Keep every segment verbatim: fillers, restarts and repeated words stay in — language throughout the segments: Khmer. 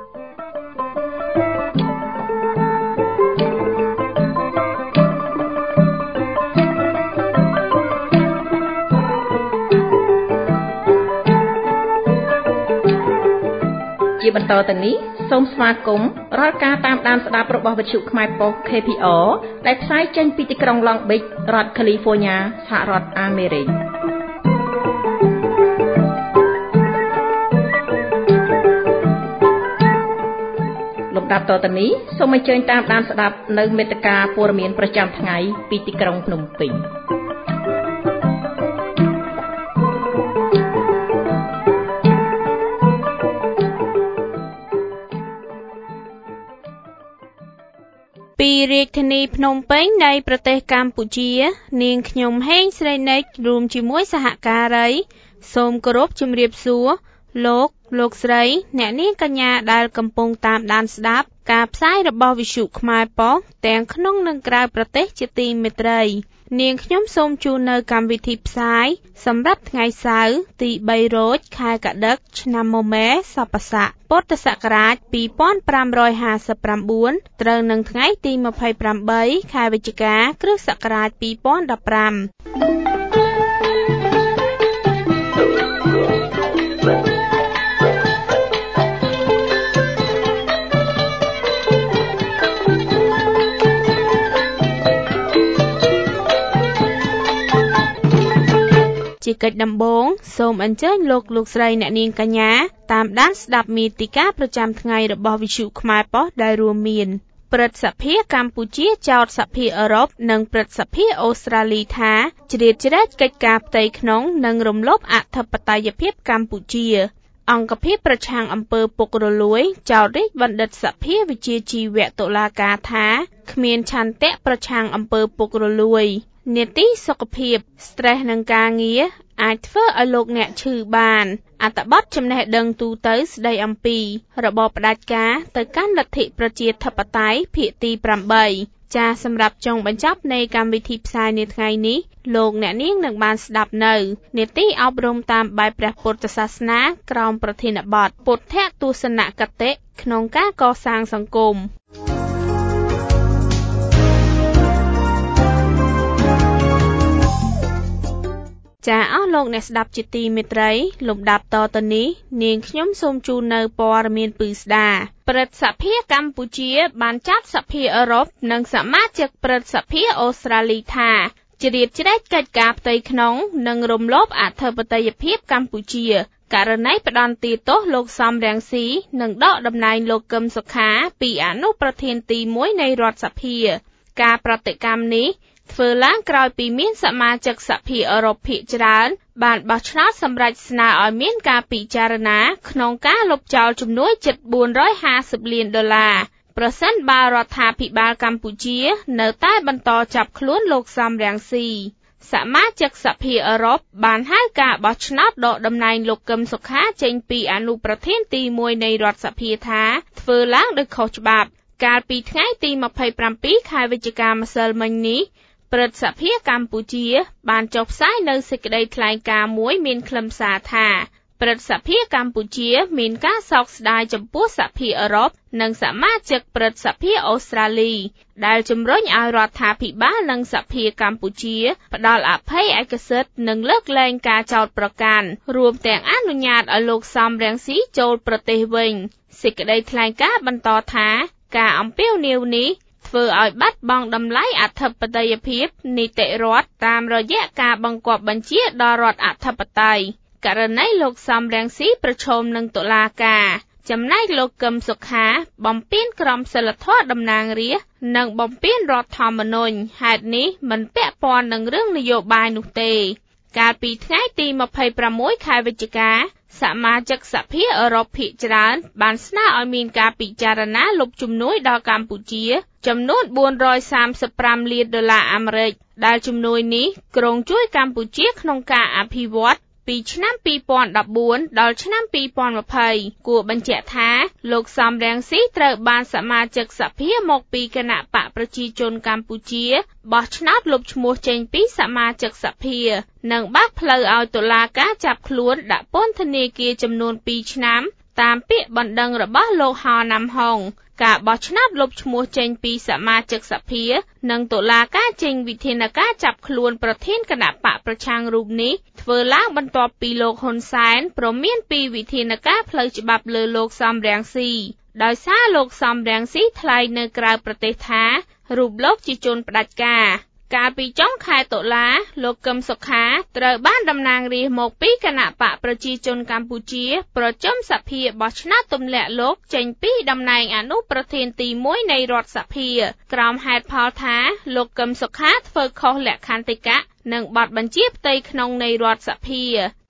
ជាបន្តទៅនេះសូមស្វាគមន៍រាល់ការតាមដានស្ដាប់របស់វិទ្យុខ្មែរប៉ុស្តិ៍ ខេ ភី អារ ដែលផ្សាយចេញពីទីក្រុង Long Beach រដ្ឋ California សហរដ្ឋអាមេរិកលំដាប់តទៅនេះសូមអញ្ជើញតាមដានស្ដាប់នៅមេត្តាព័ត៌មានប្រចាំថ្ងៃពីទីក្រុងភ្នំពេញពីរាជធានីភ្នំពេញនៃប្រទេសកម្ពុជានាងខ្ញុំហេងស្រីនិចរួមជាមួយសហការីសូមគោរពជម្រាបសួរលោកលោកស្រីអ្នកនាងកញ្ញាដែលកំពុងតាមដានស្ដាប់ការផ្សាយរបស់វិទ្យុខ្មែរប៉ុស្តិ៍ទាំងក្នុងនិងក្រៅប្រទេសជាទីមេត្រីនាងខ្ញុំសូមជូននៅកម្មវិធីផ្សាយសម្រាប់ថ្ងៃសៅរ៍ទីបីរោចខែកដឹកឆ្នាំមមែសប្បស័កពុទ្ធសករាជពីរពាន់ប្រាំរយហាសិបប្រាំបួនត្រូវនឹងថ្ងៃទីម្ភៃប្រាំបីខែវិច្ឆិកាគ្រិស្តសករាជពីរពាន់ដប់ប្រាំជាកិច្ចដំបូងសូមអញ្ជើញលោកលោកស្រីអ្នកនាងកញ្ញាតាមដានស្ដាប់មាតិកាប្រចាំថ្ងៃរបស់វិទ្យុខ្មែរប៉ុស្តិ៍ដែលរួមមានព្រឹទ្ធសភាកម្ពុជាចោទសភាអឺរ៉ុបនិងព្រឹទ្ធសភាអូស្ត្រាលីថាជ្រៀតជ្រែកកិច្ចការផ្ទៃក្នុងនិងរំលោភអធិបតេយ្យភាពកម្ពុជាអង្គភាពប្រឆាំងអំពើពុករលួយចោទរាជបណ្ឌិតសភាវិជ្ជាជីវៈតុលាការថាគ្មានឆន្ទៈប្រឆាំងអំពើពុករលួយនីតិសុខភាព stress និងការងារអាចធ្វើឲ្យលោកអ្នកឈឺបានអត្ថបទចំណេះដឹងទូទៅស្ដីអំពីរបបផ្ដាច់ការទៅកាន់លទ្ធិប្រជាធិបតេយ្យភាគទីប្រាំបីចាសសម្រាប់ចុងបញ្ចប់នៃកម្មវិធីផ្សាយនាថ្ងៃនេះលោកអ្នកនាងនឹងបានស្ដាប់នៅនីតិអប់រំតាមបែបព្រះពុទ្ធសាសនាក្រោមប្រធានបទពុទ្ធទស្សនគតិក្នុងការកសាងសង្គមចាអស់លោកអ្នកស្ដាប់ជាទីមេត្រីលំដាប់តទៅនេះនាងខ្ញុំសូមជូននៅព័ត៌មានពិស្ដាព្រឹទ្ធសភាកម្ពុជាបានចាត់សភាអឺរ៉ុបនិងសមាជិកព្រឹទ្ធសភាអូស្ត្រាលីថាជ្រៀតជ្រែកកិច្ចការផ្ទៃក្នុងនិងរំលោភអធិបតេយ្យភាពកម្ពុជាករណីផ្ដន្ទាទោសលោកសំរងស៊ីនិងដកតំណែងលោកកឹមសុខាពីអនុប្រធានទីមួយនៃរដ្ឋសភាការប្រតិកម្មនេះធ្វើឡើងក្រោយពីមានសមាជិកសភាអឺរ៉ុបភាគច្រើនបានបោះឆ្នោតសម្រេចស្នើឲ្យមានការពិចារណាក្នុងការលុបចោលជំនួយជិតបួនរយហាសិបលានដុល្លារប្រសិនបើរដ្ឋាភិបាលកម្ពុជានៅតែបន្តចាប់ខ្លួនលោកសំរងស៊ីសមាជិកសភាអឺរ៉ុបបានហៅការបោះឆ្នោតដកតំណែងលោកកឹមសុខាចេញពីអនុប្រធានទីមួយនៃរដ្ឋសភាថាធ្វើឡើងដោយខុសច្បាប់កាលពីថ្ងៃទីម្ភៃប្រាំពីរខែវិច្ឆិកាម្សិលមិញនេះព្រឹទ្ធសភាកម្ពុជាបានចុះផ្សាយនៅសេចក្តីថ្លែងការណ៍មួយមានខ្លឹមសារថាព្រឹទ្ធសភាកម្ពុជាមានការសោកស្ដាយចំពោះសភាអឺរ៉ុបនិងសមាជិកព្រឹទ្ធសភាអូស្ត្រាលីដែលជំរុញឲ្យរដ្ឋាភិបាលនិងសភាកម្ពុជាផ្ដល់អភ័យឯកសិទ្ធិនិងលើកលែងការចោទប្រកាន់រួមទាំងអនុញ្ញាតឲ្យលោកសំរងស៊ីចូលប្រទេសវិញសេចក្តីថ្លែងការណ៍បន្តថាការអំពាវនាវនេះធ្វើឲ្យបាត់បង់តម្លៃអធិបតេយ្យភាពនីតិរដ្ឋតាមរយៈការបង្គាប់បញ្ជាដល់រដ្ឋអធិបតេយ្យករណីលោកសំរងស៊ីប្រឈមនឹងតុលាការចំណែកលោកកឹមសុខាបំពានក្រមសីលធម៌តំណាងរាស្ត្រនិងបំពានរដ្ឋធម្មនុញ្ញហេតុនេះមិនពាក់ព័ន្ធនឹងរឿងនយោបាយនោះទេកាលពីថ្ងៃទីម្ភៃប្រាំមួយខែវិច្ឆិកាសមាជិកសភាអឺរ៉ុបភាគច្រើនបានស្នើឲ្យមានការពិចារណាលុបជំនួយដល់កម្ពុជាចំនួនបួនរយសាមសិបប្រាំលានដុល្លារអាមេរិកដែលជំនួយនេះគ្រោងជួយកម្ពុជាក្នុងការអភិវឌ្ឍពីឆ្នាំពីរពាន់ដប់បួនដល់ឆ្នាំពីរពាន់ម្ភៃគួរបញ្ជាក់ថាលោកសំរងស៊ីត្រូវបានសមាជិកសភាមកពីគណៈបកប្រជាជនកម្ពុជាបោះឆ្នោតលុបឈ្មោះចេញពីសមាជិកសភានិងបើកផ្លូវឲ្យតុលាការចាប់ខ្លួនដាក់ពន្ធនាគារចំនួនពីរឆ្នាំតាមពាក្យបណ្ដឹងរបស់លោកហោណាំហុងការបោះឆ្នោតលុបឈ្មោះចេញពីសមាជិកសភានិងតុលាការចេញវិធានការចាប់ខ្លួនប្រធានគណៈបកប្រឆាំងរូបនេះធ្វើឡើងបន្ទាប់ពីលោកហ៊ុនសែនព្រមានពីវិធានការផ្លូវច្បាប់លើលោកសំរងស៊ីដោយសារលោកសំរងស៊ីថ្លែងនៅក្រៅប្រទេសថារូបលោកជាជនផ្ដាច់ការកាលពីចុងខែតុលាលោកកឹមសុខាត្រូវបានតំណាងរាស្ត្រមកពីគណៈបកប្រជាជនកម្ពុជាប្រចាំសភាបោះឆ្នោតទម្លាក់លោកចេញពីតំណែងអនុប្រធានទីមួយនៃរដ្ឋសភាក្រោមហេតុផលថាលោកកឹមសុខាធ្វើខុសលក្ខន្តិកៈនិងបទបញ្ជាផ្ទៃក្នុងនៃរដ្ឋសភា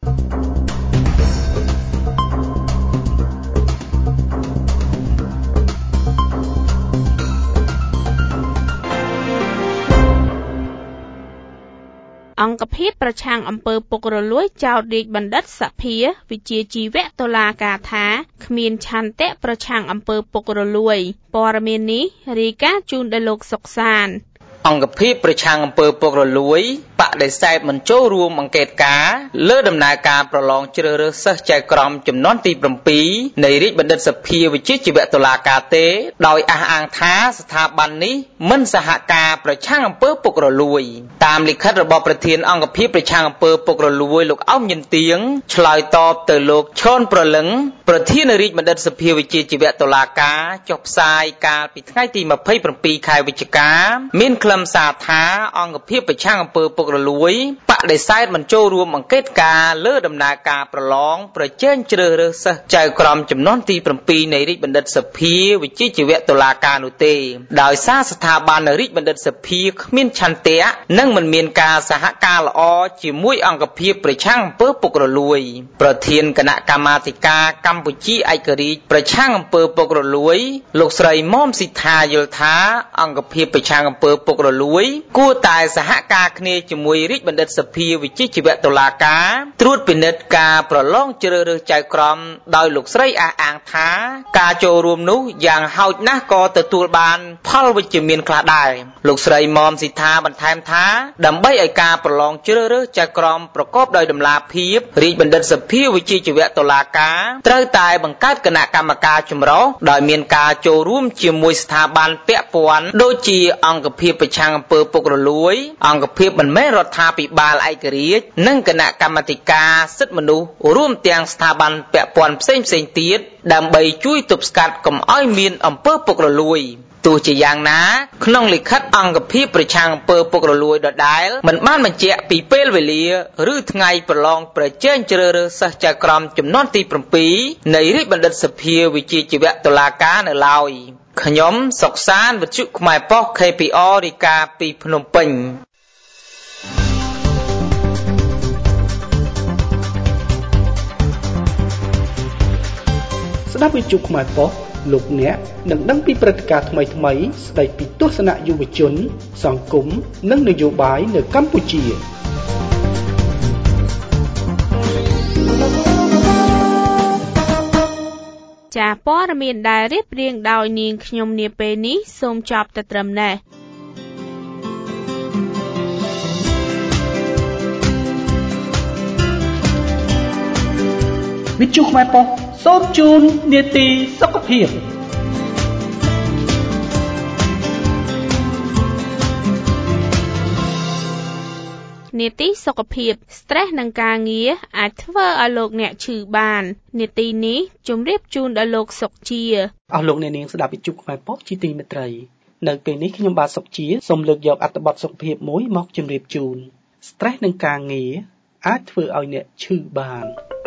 អង្គភាពប្រឆាំងអំពើពុករលួយចោទរាជបណ្ឌិតសភាវិជាជីវៈតុលាការថាគ្មានឆន្ទៈប្រឆាំងអំពើពុករលួយព័ត៌មាននេះរាយការណ៍ជូនដល់លោកសុកសានអង្គភាពប្រឆាំងអំពើពុករលួយបដិសេធមិនចូលរួមអង្កេតការណ៍លើដំណើរការប្រឡងជ្រើសរើសសិស្សចៅក្រមចំនួនទី7នៃរាជបណ្ឌិតសភាវិជ្ជាជីវៈតុលាការទេដោយអះអាងថាស្ថាប័ននេះមិនសហការប្រឆាំងអំពើពុករលួយតាមលិខិតរបស់ប្រធានអង្គភាពប្រឆាំងអំពើពុករលួយលោកអោមញិនទៀងឆ្លើយតបទៅលោកឈុនប្រលឹងប្រធានរាជបណ្ឌិតសភាវិជ្ជាជីវៈតុលាការចុះផ្សាយកាលពីថ្ងៃទី27ខែវិច្ឆិកាមានខ្លឹមសារថាអង្គភាពប្រឆាំងអំពើពុករលួយបដិសេធមិនចូលរួមអង្កេតការណ៍លើដំណើរការប្រឡងប្រជែងជ្រើសរើសសិស្សចៅក្រមចំនួនទី7នៃរាជបណ្ឌិតសភាវិជ្ជាជីវៈតុលាការនោះទេដោយសារស្ថាប័នរាជបណ្ឌិតសភាគ្មានឆន្ទៈនិងមិនមានការសហការល្អជាមួយអង្គភាពប្រឆាំងអំពើពុករលួយប្រធានគណៈកម្មាធិការកម្ពុជាឯករាជ្យប្រឆាំងអំពើពុករលួយលោកស្រីមុំស៊ីថាយល់ថាអង្គភាពប្រឆាំងអំពើពុករលួយគួរតែសហការគ្នាជាមួយរាជបណ្ឌិតសភាវិជ្ជាជីវៈតុលាការត្រួតពិនិត្យការប្រឡងជ្រើសរើសចៅក្រមដោយលោកស្រីអះអាងថាការចូលរួមនោះយ៉ាងហោចណាស់ក៏ទទួលបានផលវិជ្ជមានខ្លះដែរលោកស្រីមុំស៊ីថាបន្ថែមថាដើម្បីឲ្យការប្រឡងជ្រើសរើសចៅក្រមប្រកបដោយតម្លាភាពរាជបណ្ឌិតសភាវិជ្ជាជីវៈតុលាការត្រូវតែបង្កើតគណៈកម្មការចម្រុះដោយមានការចូលរួមជាមួយស្ថាប័នពាក់ព័ន្ធដូចជាអង្គភាពប្រឆាំងអំពើពុករលួយអង្គភាពមិនមែនរដ្ឋាភិបាលឯករាជ្យនិងគណៈកម្មាធិការសិទ្ធិមនុស្សរួមទាំងស្ថាប័នពាក់ព័ន្ធផ្សេងៗទៀតដើម្បីជួយទប់ស្កាត់កុំឲ្យមានអំពើពុករលួយទោះជាយ៉ាងណាក្នុងលិខិតអង្គភាពប្រឆាំងអំពើពុករលួយដដែលមិនបានបញ្ជាក់ពីពេលវេលាឬថ្ងៃប្រឡងប្រជែងជ្រើសរើសសិស្សចៅក្រមចំនួនទី7នៃរាជបណ្ឌិតសភាវិជ្ជាជីវៈតុលាការនៅឡើយខ្ញុំសុកសានវិទ្យុខ្មែរប៉ុស្តិ៍ ខេ ពី អារ រាយការណ៍ពីភ្នំពេញស្ដាប់វិទ្យុខ្មែរប៉ុស្តិ៍លោកអ្នកនឹងដឹងពីព្រឹត្តិការណ៍ថ្មីៗស្ដីពីទស្សនៈយុវជនសង្គមនិងនយោបាយនៅកម្ពុជាចា៎ព័ត៌មានដែលរៀបរៀងដោយនាងខ្ញុំនាពេលនេះសូមចប់តែត្រឹមនេះវិទ្យុខ្មែរប៉ុស្តិ៍សូមជូននាទីសុខភាពនាទីសុខភាព stress និងការងារអាចធ្វើឲ្យលោកអ្នកឈឺបាននាទីនេះជម្រាបជូនដល់លោកសុកជាអស់លោកអ្នកនាងស្ដាប់វិទ្យុខ្មែរប៉ុស្តិ៍ជាទីមេត្រីនៅពេលនេះខ្ញុំបាទសុកជាសូមលើកយកអត្ថបទសុខភាពមួយមកជម្រាបជូន stress និងការងារអាចធ្វើឲ្យអ្នកឈឺបាន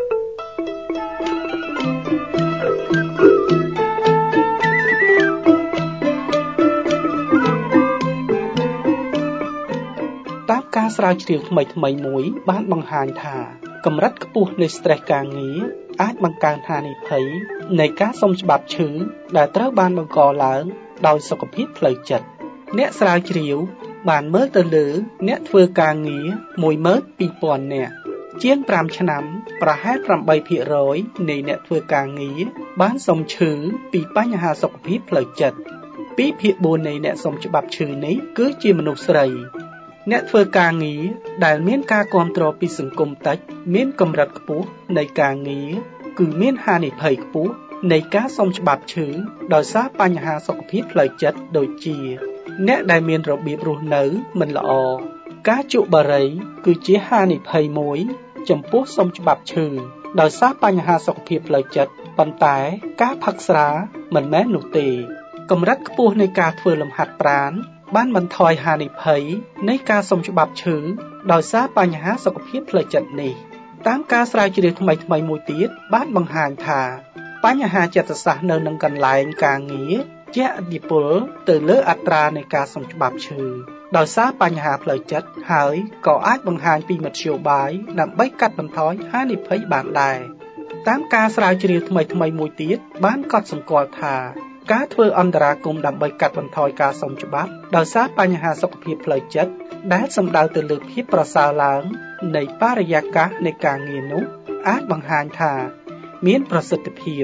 តាមការស្រាវជ្រាវថ្មីៗមួយបានបង្ហាញថាកម្រិតខ្ពស់នៃ stress ការងារអាចបង្កើនហានិភ័យនៃការសុំច្បាប់ឈឺដែលត្រូវបានបង្កឡើងដោយសុខភាពផ្លូវចិត្តអ្នកស្រាវជ្រាវបានមើលទៅលើអ្នកធ្វើការងារ មួយម៉ឺនពីរពាន់ នាក់ជាងប្រាំឆ្នាំប្រហែល ប្រាំបីភាគរយ នៃអ្នកធ្វើការងារបានសុំឈឺពីបញ្ហាសុខភាពផ្លូវចិត្តពីរភាគបួននៃអ្នកសុំច្បាប់ឈឺនេះគឺជាមនុស្សស្រីអ្នកធ្វើការងារដែលមានការគាំទ្រពីសង្គមតិចមានកម្រិតខ្ពស់នៃការងារគឺមានហានិភ័យខ្ពស់នៃការសុំច្បាប់ឈឺដោយសារបញ្ហាសុខភាពផ្លូវចិត្តដូចជាអ្នកដែលមានរបៀបរស់នៅមិនល្អការជក់បារីគឺជាហានិភ័យមួយចំពោះសុំច្បាប់ឈឺដោយសារបញ្ហាសុខភាពផ្លូវចិត្តប៉ុន្តែការផឹកស្រាមិនមែននោះទេកម្រិតខ្ពស់នៃការធ្វើលំហាត់ប្រាណបានបន្ថយហានិភ័យនៃការសុំច្បាប់ឈឺដោយសារបញ្ហាសុខភាពផ្លូវចិត្តនេះតាមការស្រាវជ្រាវថ្មីៗមួយទៀតបានបង្ហាញថាបញ្ហាចិត្តសាស្ត្រនៅនឹងកន្លែងការងារជះឥទ្ធិពលទៅលើអត្រានៃការសុំច្បាប់ឈឺដោយសារបញ្ហាផ្លូវចិត្តហើយក៏អាចបង្ហាញពីមធ្យោបាយដើម្បីកាត់បន្ថយហានិភ័យបានដែរតាមការស្រាវជ្រាវថ្មីៗមួយទៀតបានកត់សម្គាល់ថាការធ្វើអន្តរាគមន៍ដើម្បីកាត់បន្ថយការសុំច្បាប់ដោយសារបញ្ហាសុខភាពផ្លូវចិត្តដែលសំដៅទៅលើភាពប្រសើរឡើងនៃបរិយាកាសនៃការងារនោះអាចបង្ហាញថាមានប្រសិទ្ធភាព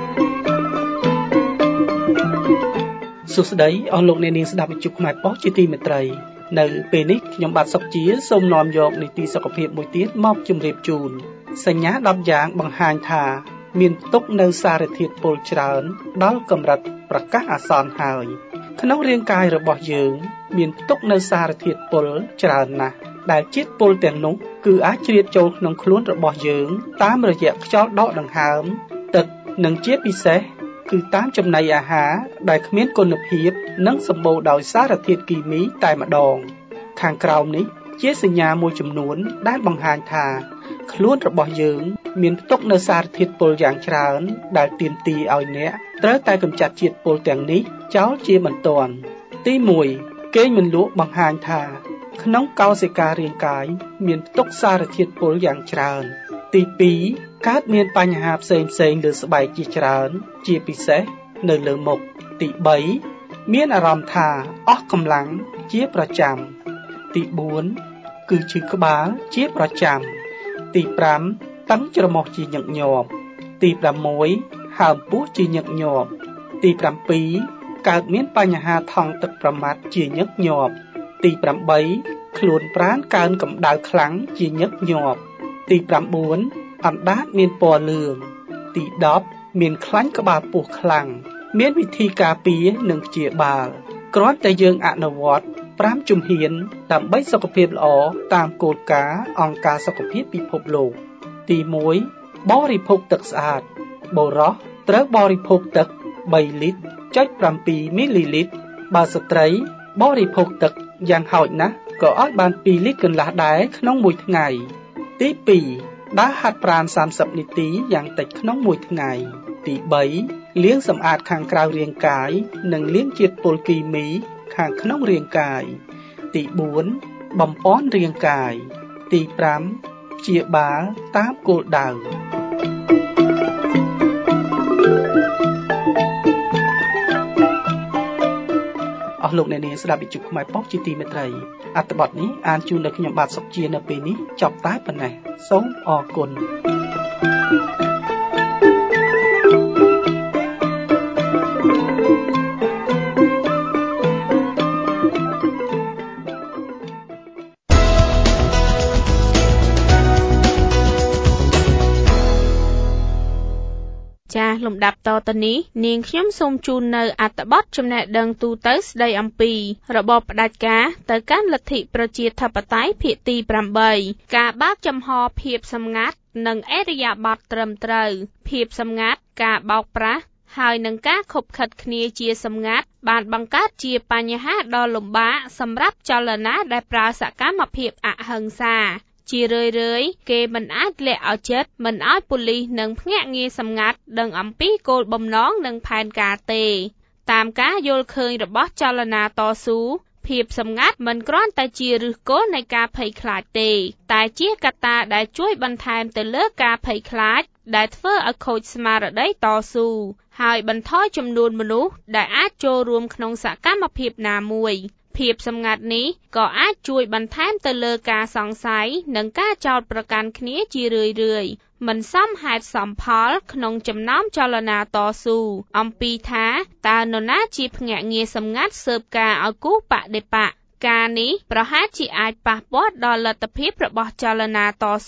សួស្តីអស់លោកអ្នកនាងស្ដាប់វិទ្យុខ្មែរប៉ុស្តិ៍ជាទីមេត្រីនៅពេលនេះខ្ញុំបាទសុកជាសូមនាំយកនីតិសុខភាពមួយទៀតមកជម្រាបជូនសញ្ញាដប់យ៉ាងបង្ហាញថាមានផ្ទុកនៅសារធាតុពុលច្រើនដល់កម្រិតប្រកាសអាសន្នហើយក្នុងរាងកាយរបស់យើងមានផ្ទុកនៅសារធាតុពុលច្រើនណាស់ដែលជាតិពុលទាំងនោះគឺអាចជ្រាបចូលក្នុងខ្លួនរបស់យើងតាមរយៈខ្យល់ដកដង្ហើមទឹកនិងជាពិសេសគឺតាមចំណីអាហារដែលគ្មានគុណភាពនិងសម្បូរដោយសារធាតុគីមីតែម្ដងខាងក្រោមនេះជាសញ្ញាមួយចំនួនដែលបង្ហាញថាខ្លួនរបស់យើងមានផ្ទុកនៅសារធាតុពុលយ៉ាងច្រើនដែលទាមទារឲ្យអ្នកត្រូវតែកម្ចាត់ជាតិពុលទាំងនេះចោលជាបន្ទាន់ទីមួយគេងមិនលក់បង្ហាញថាក្នុងកោសិការាងកាយមានផ្ទុកសារធាតុពុលយ៉ាងច្រើនទីពីរកើតមានបញ្ហាផ្សេងផ្សេងលើស្បែកជាច្រើនជាពិសេសនៅលើមុខទីបីមានអារម្មណ៍ថាអស់កម្លាំងជាប្រចាំទីបួនគឺឈឺក្បាលជាប្រចាំទីប្រាំតឹងច្រមុះជាញឹកញាប់ទីប្រាំមួយហើមពោះជាញឹកញាប់ទីប្រាំពីរកើតមានបញ្ហាថង់ទឹកប្រមាត់ជាញឹកញាប់ទីប្រាំបីខ្លួនប្រាណកើនកម្ដៅខ្លាំងជាញឹកញាប់ទីប្រាំបួនអណ្ដាតមានពណ៌លឿងទីដប់មានខ្លាញ់ក្បាលពោះខ្លាំងមានវិធីការពារនិងព្យាបាលគ្រាន់តែយើងអនុវត្តប្រាំជំហានដើម្បីសុខភាពល្អតាមគោលការណ៍អង្គការសុខភាពពិភពលោកទីមួយបរិភោគទឹកស្អាតបុរសត្រូវបរិភោគទឹកបីលីត្រចុចប្រាំពីរមីលីលីត្របើស្ត្រីបរិភោគទឹកយ៉ាងហោចណាស់ក៏ឲ្យបានពីរលីត្រកន្លះដែរក្នុងមួយថ្ងៃទីពីរដើរហាត់ប្រាណសាមសិបនាទីយ៉ាងតិចក្នុងមួយថ្ងៃទីបីលាងសម្អាតខាងក្រៅរាងកាយនិងលាងជាតិពុលគីមីខាងក្នុងរាងកាយទីបួនបំប៉នរាងកាយទីប្រាំព្យាបាលតាមគោលដៅអស់លោកអ្នកនាងស្ដាប់វិទ្យុខ្មែរប៉ុស្តិ៍ជាទីមេត្រីអត្ថបទនេះអានជូនដល់ខ្ញុំបាទសុកជានៅពេលនេះចប់តែប៉ុណ្ណេះសូមអរគុណចាលំដាប់តទៅនេះនាងខ្ញុំសូមជូននៅអត្ថបទចំណេះដឹងទូទៅស្ដីអំពីរបបផ្ដាច់ការទៅកាន់លទ្ធិប្រជាធិបតេយ្យភាគទីប្រាំបីការបើកចំហភាពសម្ងាត់និងអរិយាប័ត្រត្រឹមត្រូវភាពសម្ងាត់ការបោកប្រាស់ហើយនឹងការខົບខិតគ្នាជាសម្ងាត់បានបង្កើតជាបញ្ហាដ៏លំបាកសម្រាប់ចលនាដែលប្រើសកម្មភាពអហិង្សាជារឿយៗគេមិនអាចលាក់ឲ្យចិត្តមិនឲ្យប៉ូលីសនិងភ្នាក់ងារសម្ងាត់ដឹងអំពីគោលបំណងនិងផែនការទេតាមការយល់ឃើញរបស់ចលនាតស៊ូភាពសម្ងាត់មិនគ្រាន់តែជាឫសគល់នៃការភ័យខ្លាចទេតែជាកត្តាដែលជួយបន្ថែមទៅលើការភ័យខ្លាចដែលធ្វើឲ្យខូចស្មារតីតស៊ូហើយបន្ថយចំនួនមនុស្សដែលអាចចូលរួមក្នុងសកម្មភាពណាមួយភាពសម្ងាត់នេះក៏អាចជួយបន្ថែមទៅលើការសង្ស័យនិងការចោទប្រកាន់គ្នាជារឿយៗមិនសមហេតុសមផលក្នុងចំណោមចលនាតស៊ូអំពីថាតើនរណាជាភ្នាក់ងារសម្ងាត់ស៊ើបការឲ្យគូបដិបកការនេះប្រហែលជាអាចប៉ះពាល់ដល់លទ្ធភាពរបស់ចលនាតស៊ូ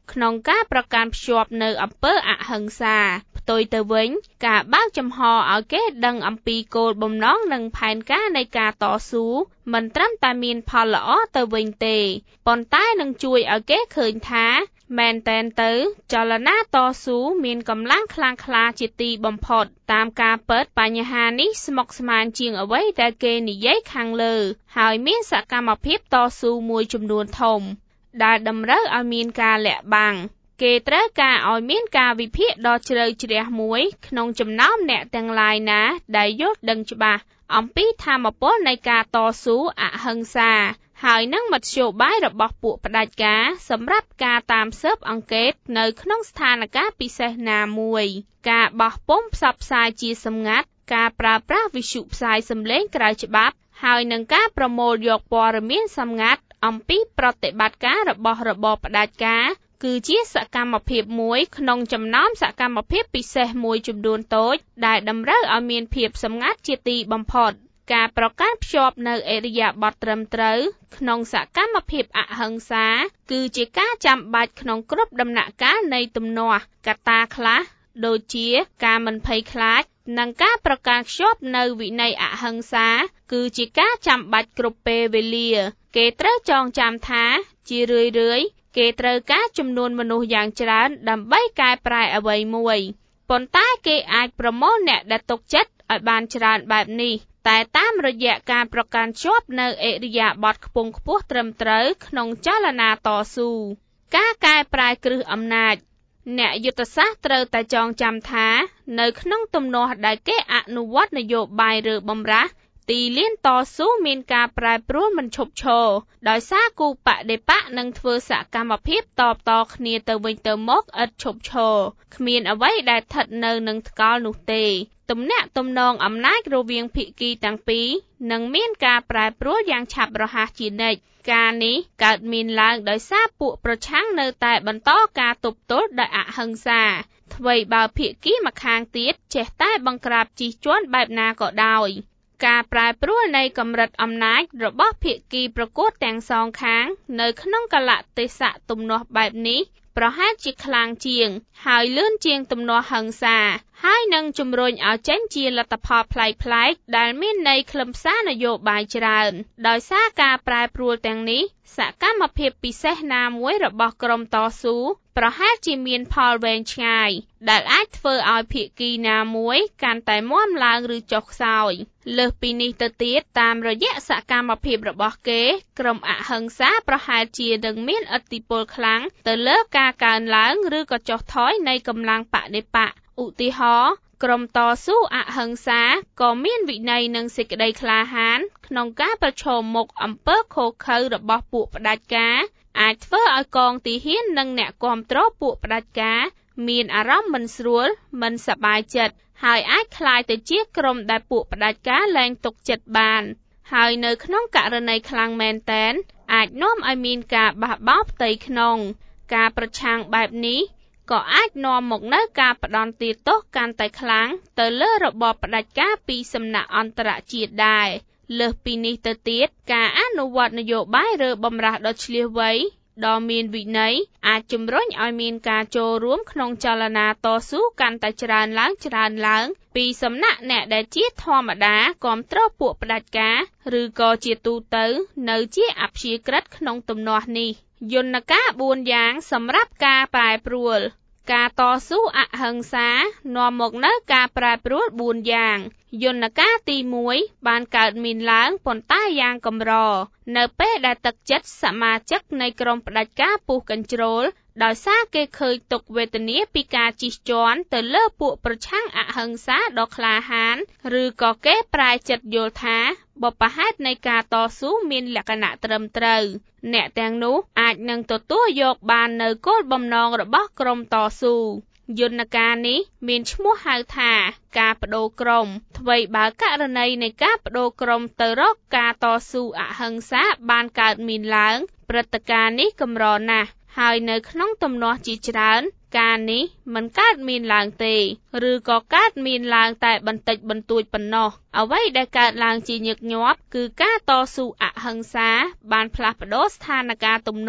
ក្នុងការប្រកាន់ភ្ជាប់នៅអំពើអហិង្សាផ្ទុយទៅវិញការបើកចំហឲ្យគេដឹងអំពីគោលបំណងនិងផែនការនៃការតស៊ូមិនត្រឹមតែមានផលល្អទៅវិញទេប៉ុន្តែនឹងជួយឲ្យគេឃើញថាមែនតែនទៅចលនាតស៊ូមានកម្លាំងខ្លាំងក្លាជាទីបំផុតតាមការពិតបញ្ហានេះស្មុគស្មាញជាងអ្វីដែលគេនិយាយខាងលើហើយមានសកម្មភាពតស៊ូមួយចំនួនធំដែលតម្រូវឲ្យមានការលាក់បាំងគេត្រូវការឲ្យមានការវិភាគដ៏ជ្រៅជ្រះមួយក្នុងចំណោមអ្នកទាំងឡាយណាដែលយល់ដឹងច្បាស់អំពីថាមពលនៃការតស៊ូអហិង្សាហើយនឹងមធ្យោបាយរបស់ពួកផ្ដាច់ការសម្រាប់ការតាមស៊ើបអង្កេតនៅក្នុងស្ថានភាពពិសេសណាមួយការបោះពុម្ពផ្សព្វផ្សាយជាសម្ងាត់ការប្រើប្រាស់វិទ្យុផ្សាយសម្លេងក្រៅច្បាប់ហើយនឹងការប្រមូលយកព័ត៌មានសម្ងាត់អំពីប្រតិបត្តិការរបស់របបផ្ដាច់ការគឺជាសកម្មភាពមួយក្នុងចំណោមសកម្មភាពពិសេសមួយចំនួនតូចដែលតម្រូវឲ្យមានភាពសម្ងាត់ជាទីបំផុតការប្រកាន់ភ្ជាប់នៅឥរិយាបថត្រឹមត្រូវក្នុងសកម្មភាពអហិង្សាគឺជាការចាំបាច់ក្នុងគ្រប់ដំណាក់កាលនៃទំនាស់កត្តាខ្លះដូចជាការមិនភ័យខ្លាចនិងការប្រកាន់ខ្ជាប់នៅវិន័យអហិង្សាគឺជាការចាំបាច់គ្រប់ពេលវេលាគេត្រូវចងចាំថាជារឿយៗគេត្រូវការចំនួនមនុស្សយ៉ាងច្រើនដើម្បីកែប្រែអ្វីមួយប៉ុន្តែគេអាចប្រមូលអ្នកដែលទុកចិត្តឲ្យបានច្រើនបែបនេះតែតាមរយៈការប្រកាន់ជាប់នៅឥរិយាបថខ្ពង់ខ្ពស់ត្រឹមត្រូវក្នុងចលនាតស៊ូការកែប្រែគ្រឹះអំណាចអ្នកយុទ្ធសាស្ត្រត្រូវតែចងចាំថានៅក្នុងទំនាស់ដែលគេអនុវត្តនយោបាយឬបម្រាស់ទីលានតស៊ូមានការប្រែប្រួលមិនឈប់ឈរដោយសារគូបដិបកនឹងធ្វើសកម្មភាពតបតគ្នាទៅវិញទៅមកឥតឈប់ឈរគ្មានអ្វីដែលស្ថិតនៅនឹងថ្កល់នោះទេទំនាក់ទំនងអំណាចរវាងភាគីទាំងពីរនឹងមានការប្រែប្រួលយ៉ាងឆាប់រហ័សជានិច្ចការនេះកើតមានឡើងដោយសារពួកប្រឆាំងនៅតែបន្តការទប់ទល់ដោយអហិង្សាថ្វីបើភាគីម្ខាងទៀតចេះតែបង្ក្រាបជិះជាន់បែបណាក៏ដោយការប្រែប្រួលនៃកម្រិតអំណាចរបស់ភាគីប្រកួតទាំងសងខាងនៅក្នុងកលៈទេសៈទំនាស់បែបនេះប្រហែលជាខ្លាំងជាងហើយលឿនជាងទំនាស់ហិង្សាហើយនឹងជំរុញឲ្យចេញជាលទ្ធផលប្លែកៗដែលមានន័យខ្លឹមសារនយោបាយច្រើនដោយសារការប្រែប្រួលទាំងនេះសកម្មភាពពិសេសណាមួយរបស់ក្រុមតស៊ូប្រហែលជាមានផលវែងឆ្ងាយដែលអាចធ្វើឲ្យភាគីណាមួយកាន់តែមាំឡើងឬចុះខ្សោយលើសពីនេះទៅទៀតតាមរយៈសកម្មភាពរបស់គេក្រុមអហិង្សាប្រហែលជានឹងមានឥទ្ធិពលខ្លាំងទៅលើការកើនឡើងឬក៏ចុះថយនៃកម្លាំងបដិបកឧទាហរណ៍ក្រុមតស៊ូអហិង្សាក៏មានវិន័យនិងសេចក្តីក្លាហានក្នុងការប្រឈមមុខអំពើឃោរឃៅរបស់ពួកផ្ដាច់ការអាចធ្វើឲ្យកងទាហាននិងអ្នកគាំទ្រពួកផ្ដាច់ការមានអារម្មណ៍មិនស្រួលមិនសប្បាយចិត្តហើយអាចក្លាយទៅជាក្រុមដែលពួកផ្ដាច់ការលែងទុកចិត្តបានហើយនៅក្នុងករណីខ្លាំងមែនទែនអាចនាំឲ្យមានការបះបោរផ្ទៃក្នុងការប្រឆាំងបែបនេះក៏អាចនាំមកនូវការផ្ដន់ទោសកាន់តែខ្លាំងទៅលើរបបផ្ដាច់ការពីសំណាក់អន្តរជាតិដែរលើសពីនេះទៅទៀតការអនុវត្តនយោបាយឬបម្រាស់ដ៏ឈ្លាសវៃដ៏មានវិន័យអាចជំរុញឲ្យមានការចូលរួមក្នុងចលនាតស៊ូកាន់តែច្រើនឡើងច្រើនឡើងពីសំណាក់អ្នកដែលជាធម្មតាគាំទ្រពួកផ្ដាច់ការឬក៏ជាទូទៅនៅជាអព្យាក្រឹតក្នុងទំនាស់នេះយន្តការបួនយ៉ាងសម្រាប់ការប្រែប្រួលការតស៊ូអហិង្សានាំមកនូវការប្រែប្រួលបួនយ៉ាងយន្តការទីមួយបានកើតមានឡើងប៉ុន្តែយ៉ាងកម្រនៅពេលដែលទឹកចិត្តសមាជិកនៃក្រុមផ្ដាច់ការពុះកញ្ជ្រោលដោយសារគេឃើញទុក្ខវេទនាពីការជិះជាន់ទៅលើពួកប្រឆាំងអហិង្សាដ៏ក្លាហានឬក៏គេប្រែចិត្តយល់ថាបុព្វហេតុនៃការតស៊ូមានលក្ខណៈត្រឹមត្រូវអ្នកទាំងនោះអាចនឹងទទួលយកបាននៅគោលបំណងរបស់ក្រុមតស៊ូយន្តការនេះមានឈ្មោះហៅថាការបដូរក្រុមថ្វីបើករណីនៃការបដូរក្រុមទៅរកការតស៊ូអហិង្សាបានកើតមានឡើងព្រឹត្តិការណ៍នេះកម្រណាស់ហើយនៅក្នុងទំនាស់ជាច្រើនការនេះមិនកើតមានឡើងទេឬក៏កើតមានឡើងតែបន្តិចបន្តួចប៉ុណ្ណោះអ្វីដែលកើតឡើងជាញឹកញាប់គឺការតស៊ូអហិង្សាបានផ្លាស់ប្ដូរស្ថានភាពទំនាស់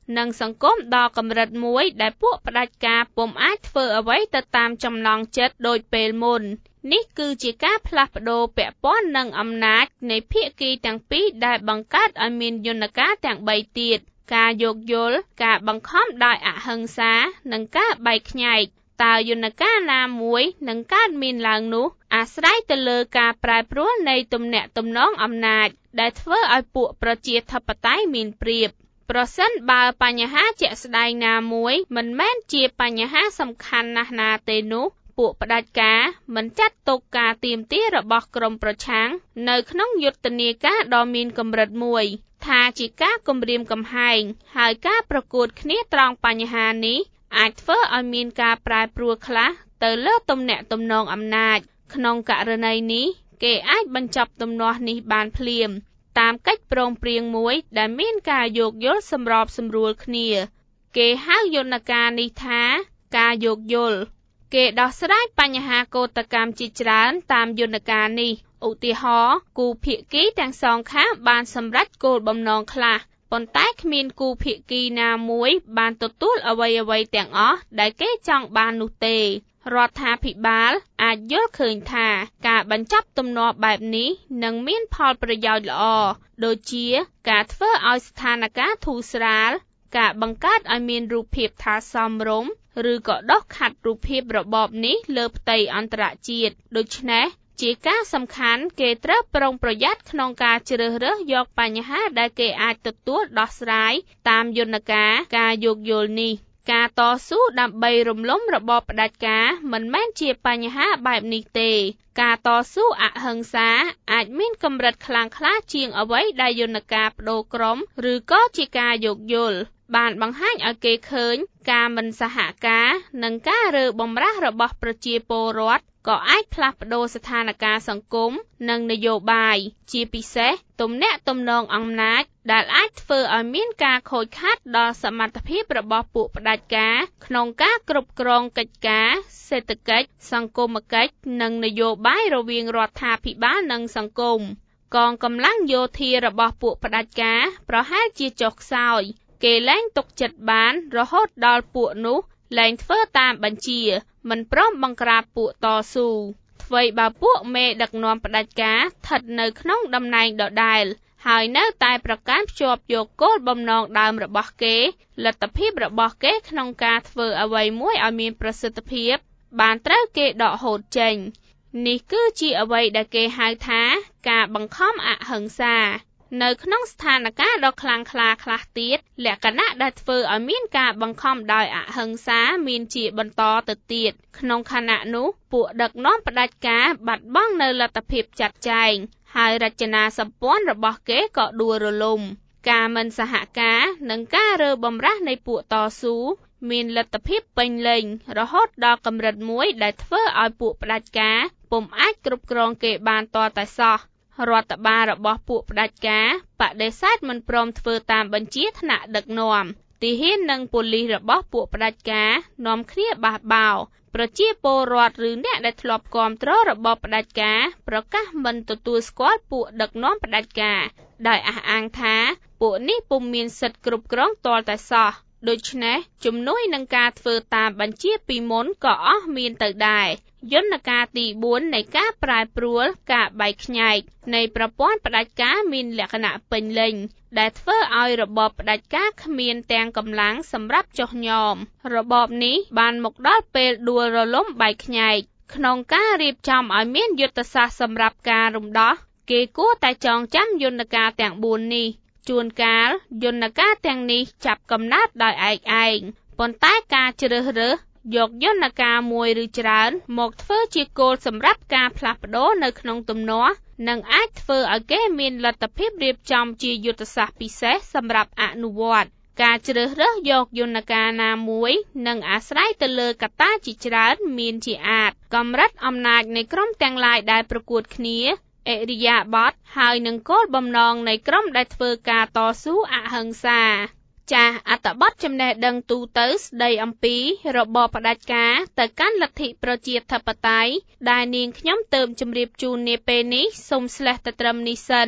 និងសង្គមដល់កម្រិតមួយដែលពួកផ្ដាច់ការពុំអាចធ្វើអ្វីទៅតាមចំណង់ចិត្តដូចពេលមុននេះគឺជាការផ្លាស់ប្ដូរពាក់ព័ន្ធនឹងអំណាចនៃភាគីទាំងពីរដែលបង្កើតឲ្យមានយន្តការទាំងបីទៀតការយោគយល់ការបង្ខំដោយអហិង្សានិងការបែកខ្ញែកតើយន្តការណាមួយនឹងកើតមានឡើងនោះអាស្រ័យទៅលើការប្រែប្រួលនៃទំនាក់ទំនងអំណាចដែលធ្វើឲ្យពួកប្រជាធិបតេយ្យមានប្រៀបប្រសិនបើបញ្ហាជាក់ស្ដែងណាមួយមិនមែនជាបញ្ហាសំខាន់ណាស់ណាទេនោះពួកផ្ដាច់ការមិនចាត់ទុកការទាមទាររបស់ក្រុមប្រឆាំងនៅក្នុងយុទ្ធនាការដ៏មានកម្រិតមួយថាជាការគំរាមកំហែងហើយការប្រកួតគ្នាត្រង់បញ្ហានេះអាចធ្វើឲ្យមានការប្រែប្រួលខ្លះទៅលើទំនាក់ទំនងអំណាចក្នុងករណីនេះគេអាចបញ្ចប់ទំនាស់នេះបានភ្លាមតាមកិច្ចព្រមព្រៀងមួយដែលមានការយោគយល់សម្របសម្រួលគ្នាគេហៅយន្តការនេះថាការយោគយល់គេដោះស្រាយបញ្ហាកូដកម្មជាច្រើនតាមយន្តការនេះឧទាហរណ៍គូភាគីទាំងសងខាងបានសម្រេចគោលបំណងខ្លះប៉ុន្តែគ្មានគូភាគីណាមួយបានទទួលអ្វីៗទាំងអស់ដែលគេចង់បាននោះទេរដ្ឋាភិបាលអាចយល់ឃើញថាការបញ្ចប់ទំនាស់បែបនេះនឹងមានផលប្រយោជន៍ល្អដូចជាការធ្វើឲ្យស្ថានភាពធូរស្រាលការបង្កើតឲ្យមានរូបភាពថាសមរម្យឬក៏ដុសខាត់រូបភាពរបបនេះលើផ្ទៃអន្តរជាតិដូច្នេះជាការសំខាន់គេត្រូវប្រុងប្រយ័ត្នក្នុងការជ្រើសរើសយកបញ្ហាដែលគេអាចទទួលដោះស្រាយតាមយន្តការការយោគយល់នេះការតស៊ូដើម្បីរំលំរបបផ្ដាច់ការមិនមែនជាបញ្ហាបែបនេះទេការតស៊ូអហិង្សាអាចមានកម្រិតខ្លាំងក្លាជាងអ្វីដែលយន្តការបដូរក្រុមឬក៏ជាការយោគយល់បានបង្ហាញឲ្យគេឃើញការមិនសហការនិងការរើបម្រាស់របស់ប្រជាពលរដ្ឋក៏អាចផ្លាស់ប្ដូរស្ថានភាពសង្គមនិងនយោបាយជាពិសេសទំនាក់ទំនងអំណាចដែលអាចធ្វើឲ្យមានការខូចខាតដល់សមត្ថភាពរបស់ពួកផ្ដាច់ការក្នុងការគ្រប់គ្រងកិច្ចការសេដ្ឋកិច្ចសង្គមគិច្ចនិងនយោបាយរវាងរដ្ឋាភិបាលនិងសង្គមកងកម្លាំងយោធារបស់ពួកផ្ដាច់ការប្រហែលជាចុះខ្សោយគេលែងទុកចិត្តបានរហូតដល់ពួកនោះលែងធ្វើតាមបញ្ជាមិនព្រមបង្ក្រាបពួកតស៊ូអ្វីបើពួកមេដឹកនាំផ្ដាច់ការស្ថិតនៅក្នុងតំណែងដដែលហើយនៅតែប្រកាន់ភ្ជាប់យកគោលបំណងដើមរបស់គេលទ្ធភាពរបស់គេក្នុងការធ្វើអ្វីមួយឲ្យមានប្រសិទ្ធភាពបានត្រូវគេដកហូតចេញនេះគឺជាអ្វីដែលគេហៅថាការបង្ខំអហិង្សានៅក្នុងស្ថានភាពដ៏ខ្លាំងក្លាខ្លះទៀតលក្ខណៈដែលធ្វើឲ្យមានការបង្ខំដោយអហិង្សាមានជាបន្តទៅទៀតក្នុងខណៈនោះពួកដឹកនាំផ្ដាច់ការបាត់បង់នៅលទ្ធភាពចាត់ចែងហើយរចនាសម្ព័ន្ធរបស់គេក៏ដួលរលំការមិនសហការនិងការរើបំរាស់នៃពួកតស៊ូមានលទ្ធភាពពេញលេញរហូតដល់កម្រិតមួយដែលធ្វើឲ្យពួកផ្ដាច់ការពុំអាចគ្រប់គ្រងគេបានទាល់តែសោះរដ្ឋបាលរបស់ពួកផ្ដាច់ការបដិសេធមិនព្រមធ្វើតាមបញ្ជាថ្នាក់ដឹកនាំទាហាននិងប៉ូលីសរបស់ពួកផ្ដាច់ការនាំគ្នាបះបោរប្រជាពលរដ្ឋឬអ្នកដែលធ្លាប់គាំទ្ររបបផ្ដាច់ការប្រកាសមិនទទួលស្គាល់ពួកដឹកនាំផ្ដាច់ការដោយអះអាងថាពួកនេះពុំមានសិទ្ធិគ្រប់គ្រងទាល់តែសោះដូច្នេះជំនួយនឹងការធ្វើតាមបញ្ជាពីមុនក៏អស់មានទៅដែរយន្តការទីបួននៃការប្រែប្រួលការបែកខ្ញែកនៃប្រព័ន្ធផ្ដាច់ការមានលក្ខណៈពេញលេញដែលធ្វើឲ្យរបបផ្ដាច់ការគ្មានទាំងកម្លាំងសម្រាប់ចុះញ៉មរបបនេះបានមកដល់ពេលដួលរលំបែកខ្ញែកក្នុងការរៀបចំឲ្យមានយុទ្ធសាស្ត្រសម្រាប់ការរំដោះគេគួរតែចងចាំយន្តការទាំងបួននេះជួនកាលយន្តការទាំងនេះចាប់កំណើតដោយឯកឯងប៉ុន្តែការជ្រើសរើសយកយន្តការមួយឬច្រើនមកធ្វើជាគោលសម្រាប់ការផ្លាស់ប្ដូរនៅក្នុងទំនាស់និងអាចធ្វើឲ្យគេមានលទ្ធភាពរៀបចំជាយុទ្ធសាស្ត្រពិសេសសម្រាប់អនុវត្តការជ្រើសរើសយកយន្តការណាមួយនឹងអាស្រ័យទៅលើកត្តាជាច្រើនមានជាអាចកម្រិតអំណាចនៃក្រុមទាំងឡាយដែលប្រកួតគ្នាអរិយាប័ត្រហើយនឹងគោលបំណងនៃក្រុមដែលធ្វើការតស៊ូអហិង្សាចាស់អត្ថបទចំណេះដឹងទូទៅស្ដីអំពីរបបផ្ដាច់ការទៅកាន់លទ្ធិប្រជាធិបតេយ្យដែលនាងខ្ញុំទើបជម្រាបជូននាពេលនេះសូមស្លេះតែត្រឹមនេះសិន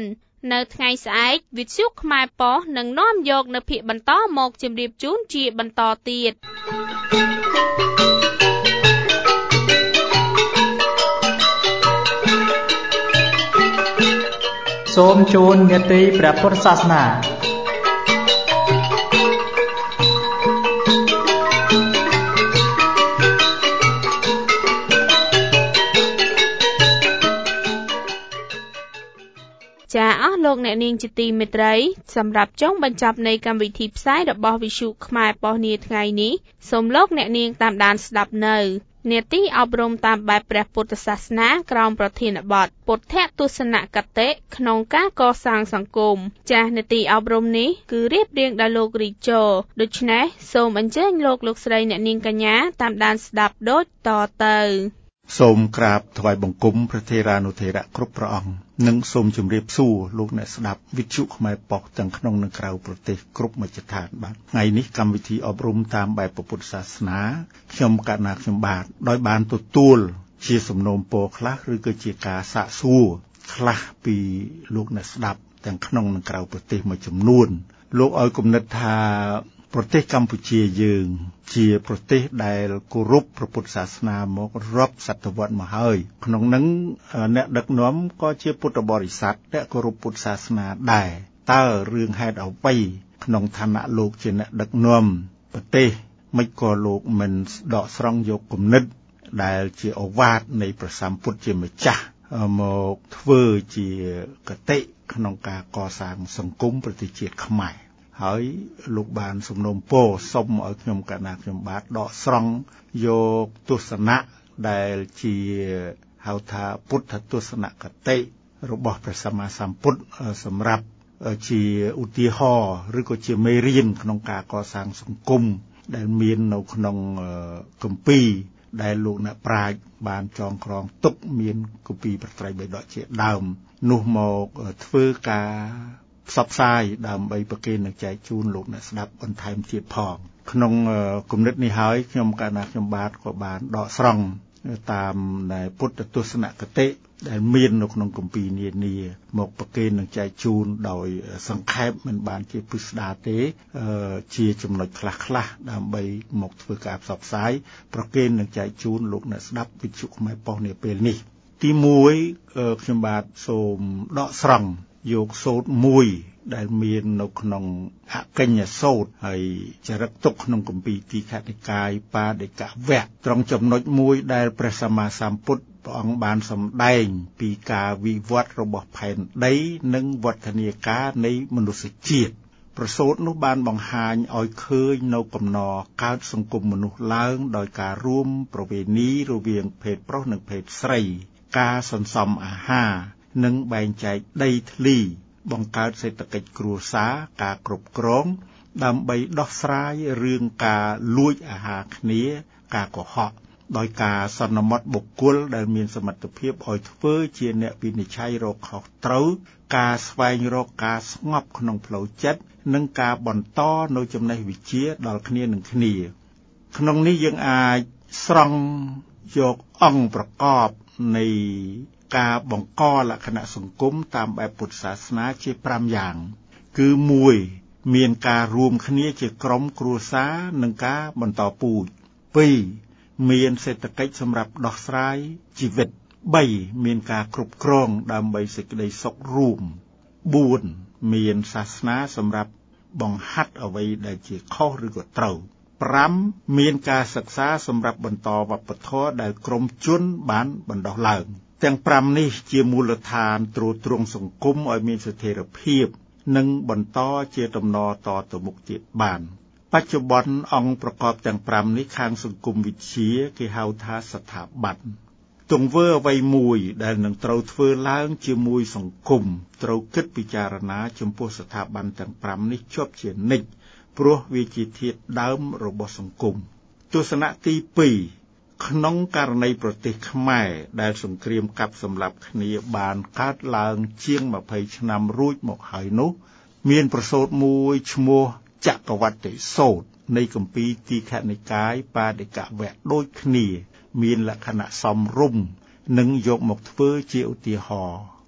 នៅថ្ងៃស្អែកវិទ្យុខ្មែរប៉ុស្តិ៍នឹងនាំយកនៅភាគបន្តមកជម្រាបជូនជាបន្តទៀតសូមជូននេតិព្រះពុទ្ធសាសនាចាអស់លោកអ្នកនាងជាទីមេត្រីសម្រាប់ចុងបញ្ចប់នៃកម្មវិធីផ្សាយរបស់វិទ្យុខ្មែរប៉ុស្តិ៍នាថ្ងៃនេះសូមលោកអ្នកនាងតាមដានស្ដាប់នៅនេតិអប់រំតាមបែបព្រះពុទ្ធសាសនាក្រោមប្រធានបទពុទ្ធទស្សនគតិក្នុងការកសាងសង្គមចាស់នេតិអប់រំនេះគឺរៀបរៀងដោយលោករីជោដូច្នេះសូមអញ្ជើញលោកលោកស្រីអ្នកនាងកញ្ញាតាមដានស្ដាប់ដូចតទៅសូមក្រាបថ្វាយបង្គំព្រះថេរានុថេរៈគ្រប់ព្រះអង្គនិងសូមជម្រាបសួរលោកអ្នកស្ដាប់វិទ្យុខ្មែរប៉ុស្តិ៍ទាំងក្នុងនិងក្រៅប្រទេសគ្រប់មជ្ឈដ្ឋានបាទថ្ងៃនេះកម្មវិធីអប់រំតាមបែបពុទ្ធសាសនាខ្ញុំកណ្ណាខ្ញុំបាទដោយបានទទួលជាសំណូមពរខ្លះឬក៏ជាការសាកសួរខ្លះពីលោកអ្នកស្ដាប់ទាំងក្នុងនិងក្រៅប្រទេសមួយចំនួនលោកឲ្យគំនិតថាប្រទេសកម្ពុជាយើងជាប្រទេសដែលគោរពព្រះពុទ្ធសាសនាមករាប់សតវត្សមកហើយក្នុងនឹងអ្នកដឹកនាំក៏ជាពុទ្ធបរិស័ទដែលគោរពពុទ្ធសាសនាដែរតើរឿងហេតុអ្វីក្នុងឋានៈលោកជាអ្នកដឹកនាំប្រទេសមិនក៏លោកមិនដកស្រង់យកគំនិតដែលជាឱវាទនៃព្រះសម្ពុទ្ធជាម្ចាស់មកធ្វើជាគតិក្នុងការកសាងសង្គមប្រទេសជាតិខ្មែរហើយលោកបានសំណូមពរសូមឲ្យខ្ញុំកណ្ណាខ្ញុំបាទដកស្រង់យកទស្សនៈដែលជាហៅថាពុទ្ធទស្សនគតិរបស់ព្រះសម្មាសម្ពុទ្ធសម្រាប់ជាឧទាហរណ៍ឬក៏ជាមេរៀនក្នុងការកសាងសង្គមដែលមាននៅក្នុងគម្ពីរដែលលោកអ្នកប្រាជ្ញបានចងក្រងទុកមានគម្ពីរប្រត្រៃបិដកជាដើមនោះមកធ្វើការផ្សព្វផ្សាយដើម្បីប្រគេននិងចែកជូនលោកអ្នកស្ដាប់បន្ថែមទៀតផងក្នុងគំនិតនេះហើយខ្ញុំកណ្ណាខ្ញុំបាទក៏បានដកស្រង់តាមនៃពុទ្ធទស្សនគតិដែលមាននៅក្នុងគម្ពីរនានាមកប្រគេននិងចែកជូនដោយសង្ខេបមិនបានជាពិស្ដារទេជាចំណុចខ្លះៗដើម្បីមកធ្វើការផ្សព្វផ្សាយប្រគេននិងចែកជូនលោកអ្នកស្ដាប់វិទ្យុខ្មែរប៉ុស្តិ៍នាពេលនេះទីមួយខ្ញុំបាទសូមដកស្រង់យកសូត្រមួយដែលមាននៅក្នុងអកញ្ញសូត្រហើយចរិតទុកក្នុងគម្ពីរទីខនិកាយបាដិកវគ្គត្រង់ចំណុចមួយដែលព្រះសម្មាសម្ពុទ្ធព្រះអង្គបានសម្ដែងពីការវិវត្តរបស់ផែនដីនិងវឌ្ឍនាការនៃមនុស្សជាតិប្រសូតនោះបានបង្ហាញឲ្យឃើញនៅកំណរកើតសង្គមមនុស្សឡើងដោយការរួមប្រវេណីរវាងភេទប្រុសនិងភេទស្រីការសន្សំអាហារនិងបែងចែកដីធ្លីបង្កើតសេដ្ឋកិច្ចគ្រួសារការគ្រប់គ្រងដើម្បីដោះស្រាយរឿងការលួចអាហារគ្នាការកុហកដោយការសន្មត់បុគ្គលដែលមានសមត្ថភាពឲ្យធ្វើជាអ្នកវិនិច្ឆ័យរកខុសត្រូវការស្វែងរកការស្ងប់ក្នុងផ្លូវចិត្តនិងការបន្តនៅចំណេះវិជ្ជាដល់គ្នានឹងគ្នាក្នុងនេះយើងអាចស្រង់យកអង្គប្រកបនៃការបង្កលក្ខណៈសង្គមតាមបែបពុទ្ធសាសនាជាប្រាំយ៉ាងគឺមួយមានការរួមគ្នាជាក្រុមគ្រួសារនិងការបន្តពូជពីរមានសេដ្ឋកិច្ចសម្រាប់ដោះស្រាយជីវិតបីមានការគ្រប់គ្រងដើម្បីសេចក្តីសុខរួមបួនមានសាសនាសម្រាប់បង្ហាត់អ្វីដែលជាខុសឬក៏ត្រូវប្រាំមានការសិក្សាសម្រាប់បន្តវប្បធម៌ដែលក្រុមជនបានបណ្ដុះឡើងទាំងប្រាំនេះជាមូលដ្ឋានទ្រទ្រង់សង្គមឲ្យមានស្ថិរភាពនិងបន្តជាដំណរតទៅមុខទៀតបានបច្ចុប្បន្នអង្គប្រកបទាំងប្រាំនេះខាងសង្គមវិទ្យាគេហៅថាស្ថាប័នទង្វើអ្វីមួយដែលនឹងត្រូវធ្វើឡើងជាមួយសង្គមត្រូវគិតពិចារណាចំពោះស្ថាប័នទាំងប្រាំនេះជាប់ជានិច្ចព្រោះវាជាធាតុដើមរបស់សង្គមទស្សនៈទីពីរក្នុងករណីប្រទេសខ្មែរដែលសង្គ្រាមកាប់សម្លាប់គ្នាបានកើតឡើងជាងម្ភៃឆ្នាំរួចមកហើយនោះមានប្រសូតមួយឈ្មោះចក្រវត្តិសូត្រនៃគម្ពីរទីខនិកាយបាដិកវគ្គដូចគ្នាមានលក្ខណៈសមរម្យនិងយកមកធ្វើជាឧទាហរណ៍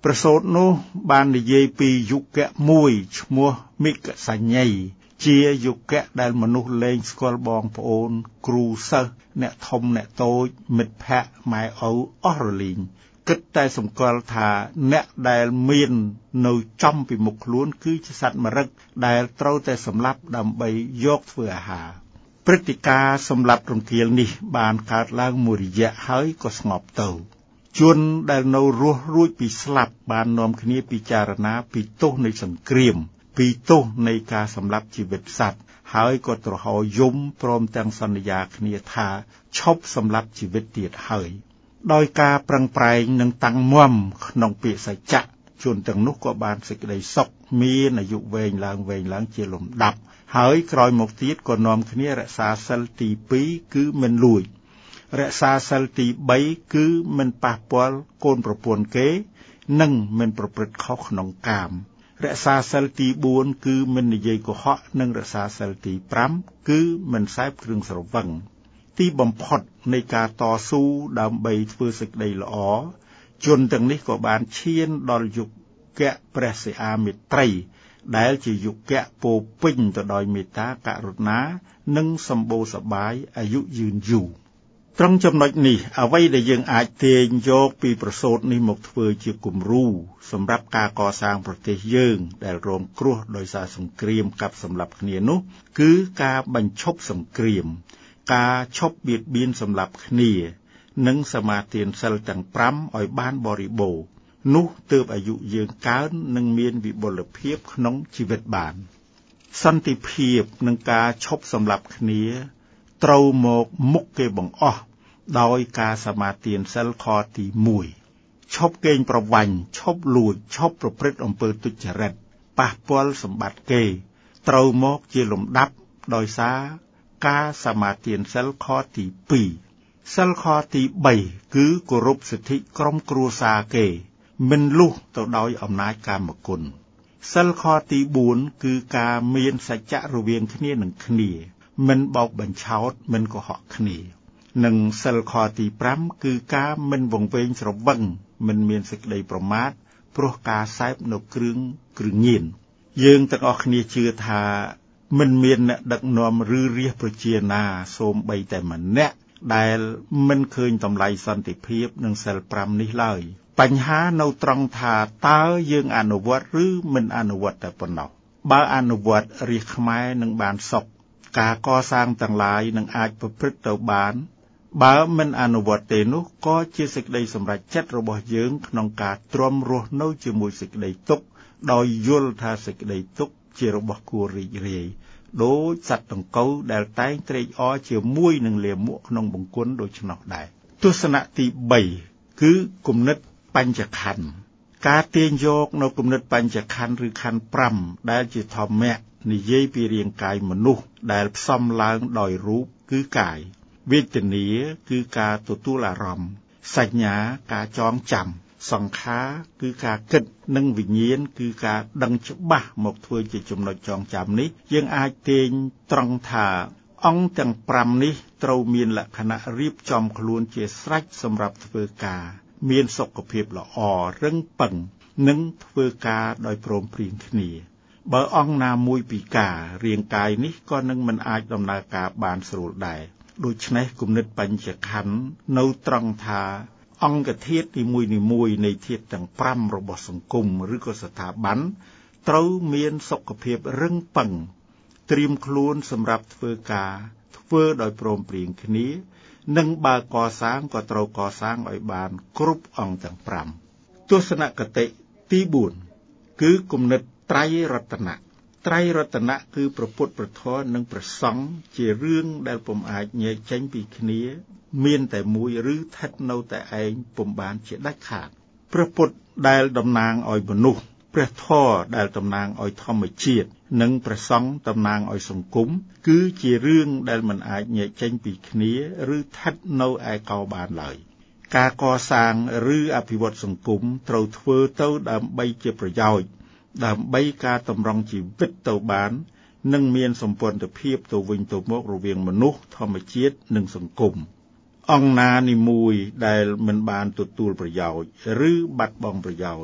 ប្រសូតនោះបាននិយាយពីយុគៈមួយឈ្មោះមិគសញ្ញីជាយុគៈដែលមនុស្សលែងស្គាល់បងប្អូនគ្រូសិស្សអ្នកធំអ្នកតូចមិត្តភ័ក្តិម៉ែឪអស់រលីងគិតតែសម្គាល់ថាអ្នកដែលមាននៅចំពីមុខខ្លួនគឺជាសត្វមរឹកដែលត្រូវតែសម្លាប់ដើម្បីយកធ្វើអាហារព្រឹត្តិការណ៍សម្លាប់រង្គាលនេះបានកើតឡើងមួយរយៈហើយក៏ស្ងប់ទៅជនដែលនៅរស់រួចពីស្លាប់បាននាំគ្នាពិចារណាពីទោសនៃសង្គ្រាមពីទោសនៃការសម្លាប់ជីវិតសត្វហើយក៏ទ្រហោយំព្រមទាំងសន្យាគ្នាថាឈប់សម្លាប់ជីវិតទៀតហើយដោយការប្រឹងប្រែងនិងតាំងមាំក្នុងពាក្យសច្ចៈជនទាំងនោះក៏បានសេចក្តីសុខមានអាយុវែងឡើងវែងឡើងជាលំដាប់ហើយក្រោយមកទៀតក៏នាំគ្នារក្សាសិលទីពីរគឺមិនលួចរក្សាសិលទីបីគឺមិនប៉ះពាល់កូនប្រពន្ធគេនិងមិនប្រព្រឹត្តខុសក្នុងកាមរក្សាសិលទីបួនគឺមិននិយាយកុហកនិងរក្សាសិលទីប្រាំគឺមិនសេពគ្រឿងស្រវឹងទីបំផុតនៃការតស៊ូដើម្បីធ្វើសេចក្តីល្អជនទាំងនេះក៏បានឈានដល់យុគៈព្រះសិអាមិត្រីដែលជាយុគៈពោពេញទៅដោយមេត្តាករុណានិងសម្បូរសប្បាយអាយុយឺនយូរត្រង់ចំណុចនេះអ្វីដែលយើងអាចទាញយកពីប្រសូតនេះមកធ្វើជាគំរូសម្រាប់ការកសាងប្រទេសយើងដែលរងគ្រោះដោយសារសង្គ្រាមកាប់សម្លាប់គ្នានោះគឺការបញ្ឈប់សង្គ្រាមការឈប់បៀតបៀនសម្លាប់គ្នានិងសមាទានសិលទាំងប្រាំឲ្យបានបរិបូរណ៍នោះទើបអាយុយើងកើននិងមានវិបុលភាពក្នុងជីវិតបានសន្តិភាពនិងការឈប់សម្លាប់គ្នាត្រូវមកមុខគេបង្អស់ដោយការសមាទានសិលខទីមួយឈប់កេងប្រវ័ញ្ចឈប់លួចឈប់ប្រព្រឹត្តអំពើទុច្ចរិតប៉ះពាល់សម្បត្តិគេត្រូវមកជាលំដាប់ដោយសារការសមាទានសិលខទីពីរសិលខទីបីគឺគោរពសិទ្ធិក្រុមគ្រួសារគេមិនលុះទៅដោយអំណាចកាមគុណសិលខទីបួនគឺការមានសច្ចៈរវាងគ្នានឹងគ្នាមិនបោកបញ្ឆោតមិនកុហកគ្នានិងសិលខទីប្រាំគឺការមិនវង្វេងស្រវឹងមិនមានសេចក្តីប្រមាទព្រោះការសែបនៅគ្រឿងគ្រឿងញៀនយើងទាំងអស់គ្នាជឿថាមិនមានអ្នកដឹកនាំឬរាជប្រជាណាសូម្បីតែម្នាក់ដែលមិនឃើញតម្លៃសន្តិភាពនិងសិលប្រាំនេះឡើយបញ្ហានៅត្រង់ថាតើយើងអនុវត្តឬមិនអនុវត្តតែប៉ុណ្ណោះបើអនុវត្តរាជខ្មែរនឹងបានសុខការកសាងទាំងឡាយនឹងអាចប្រព្រឹត្តទៅបានបើមិនអនុវត្តទេនោះក៏ជាសេចក្តីសម្រេចចិត្តរបស់យើងក្នុងការទ្រាំរស់នៅជាមួយសេចក្តីទុក្ខដោយយល់ថាសេចក្តីទុក្ខជារបស់គួររីករាយដូចសត្វដង្កូវដែលតែងត្រេកអរជាមួយនឹងលាមកក្នុងបង្គន់ដូច្នោះដែរទស្សនៈទីបីគឺគំនិតបញ្ចខណ្ឌការទាញយកនៅគំនិតបញ្ចខណ្ឌឬខណ្ឌប្រាំដែលជាធម្មៈនិយាយពីរាងកាយមនុស្សដែលផ្សំឡើងដោយរូបគឺកាយវេទនាគឺការទទួលអារម្មណ៍សញ្ញាការចងចាំសង្ខារគឺការគិតនិងវិញ្ញាណគឺការដឹងច្បាស់មកធ្វើជាចំណុចចងចាំនេះយើងអាចទាញត្រង់ថាអង្គទាំងប្រាំនេះត្រូវមានលក្ខណៈរៀបចំខ្លួនជាស្រេចសម្រាប់ធ្វើការមានសុខភាពល្អរឹងប៉ឹងនិងធ្វើការដោយព្រមព្រៀងគ្នាបើអង្គណាមួយពិការរាងកាយនេះក៏នឹងមិនអាចដំណើរការបានស្រួលដែរដូច្នេះគំនិតបញ្ចខណ្ឌនៅត្រង់ថាអង្គធាតុនីមួយៗនៃធាតុទាំងប្រាំរបស់សង្គមឬក៏ស្ថាប័នត្រូវមានសុខភាពរឹងប៉ឹងត្រៀមខ្លួនសម្រាប់ធ្វើការធ្វើដោយព្រមព្រៀងគ្នានិងបើកសាងក៏ត្រូវកសាងឲ្យបានគ្រប់អង្គទាំងប្រាំទស្សនគតិទីបួនគឺគំនិតត្រៃរតនៈត្រៃរតនៈគឺព្រះពុទ្ធព្រះធម៌និងព្រះសង្ឃជារឿងដែលពុំអាចញែកចេញពីគ្នាមានតែមួយឬស្ថិតនៅតែឯងពុំបានជាដាច់ខាតព្រះពុទ្ធដែលតំណាងឲ្យមនុស្សព្រះធម៌ដែលតំណាងឲ្យធម្មជាតិនិងព្រះសង្ឃតំណាងឲ្យសង្គមគឺជារឿងដែលមិនអាចញែកចេញពីគ្នាឬស្ថិតនៅឯកោបានឡើយការកសាងឬអភិវឌ្ឍសង្គមត្រូវធ្វើទៅដើម្បីជាប្រយោជន៍ដើម្បីការតម្រង់ជីវិតទៅបាននិងមានសម្ព័ន្ធភាពទៅវិញទៅមករវាងមនុស្សធម្មជាតិនិងសង្គមអង្គណានីមួយដែលមិនបានទទួលប្រយោជន៍ឬបាត់បង់ប្រយោជន៍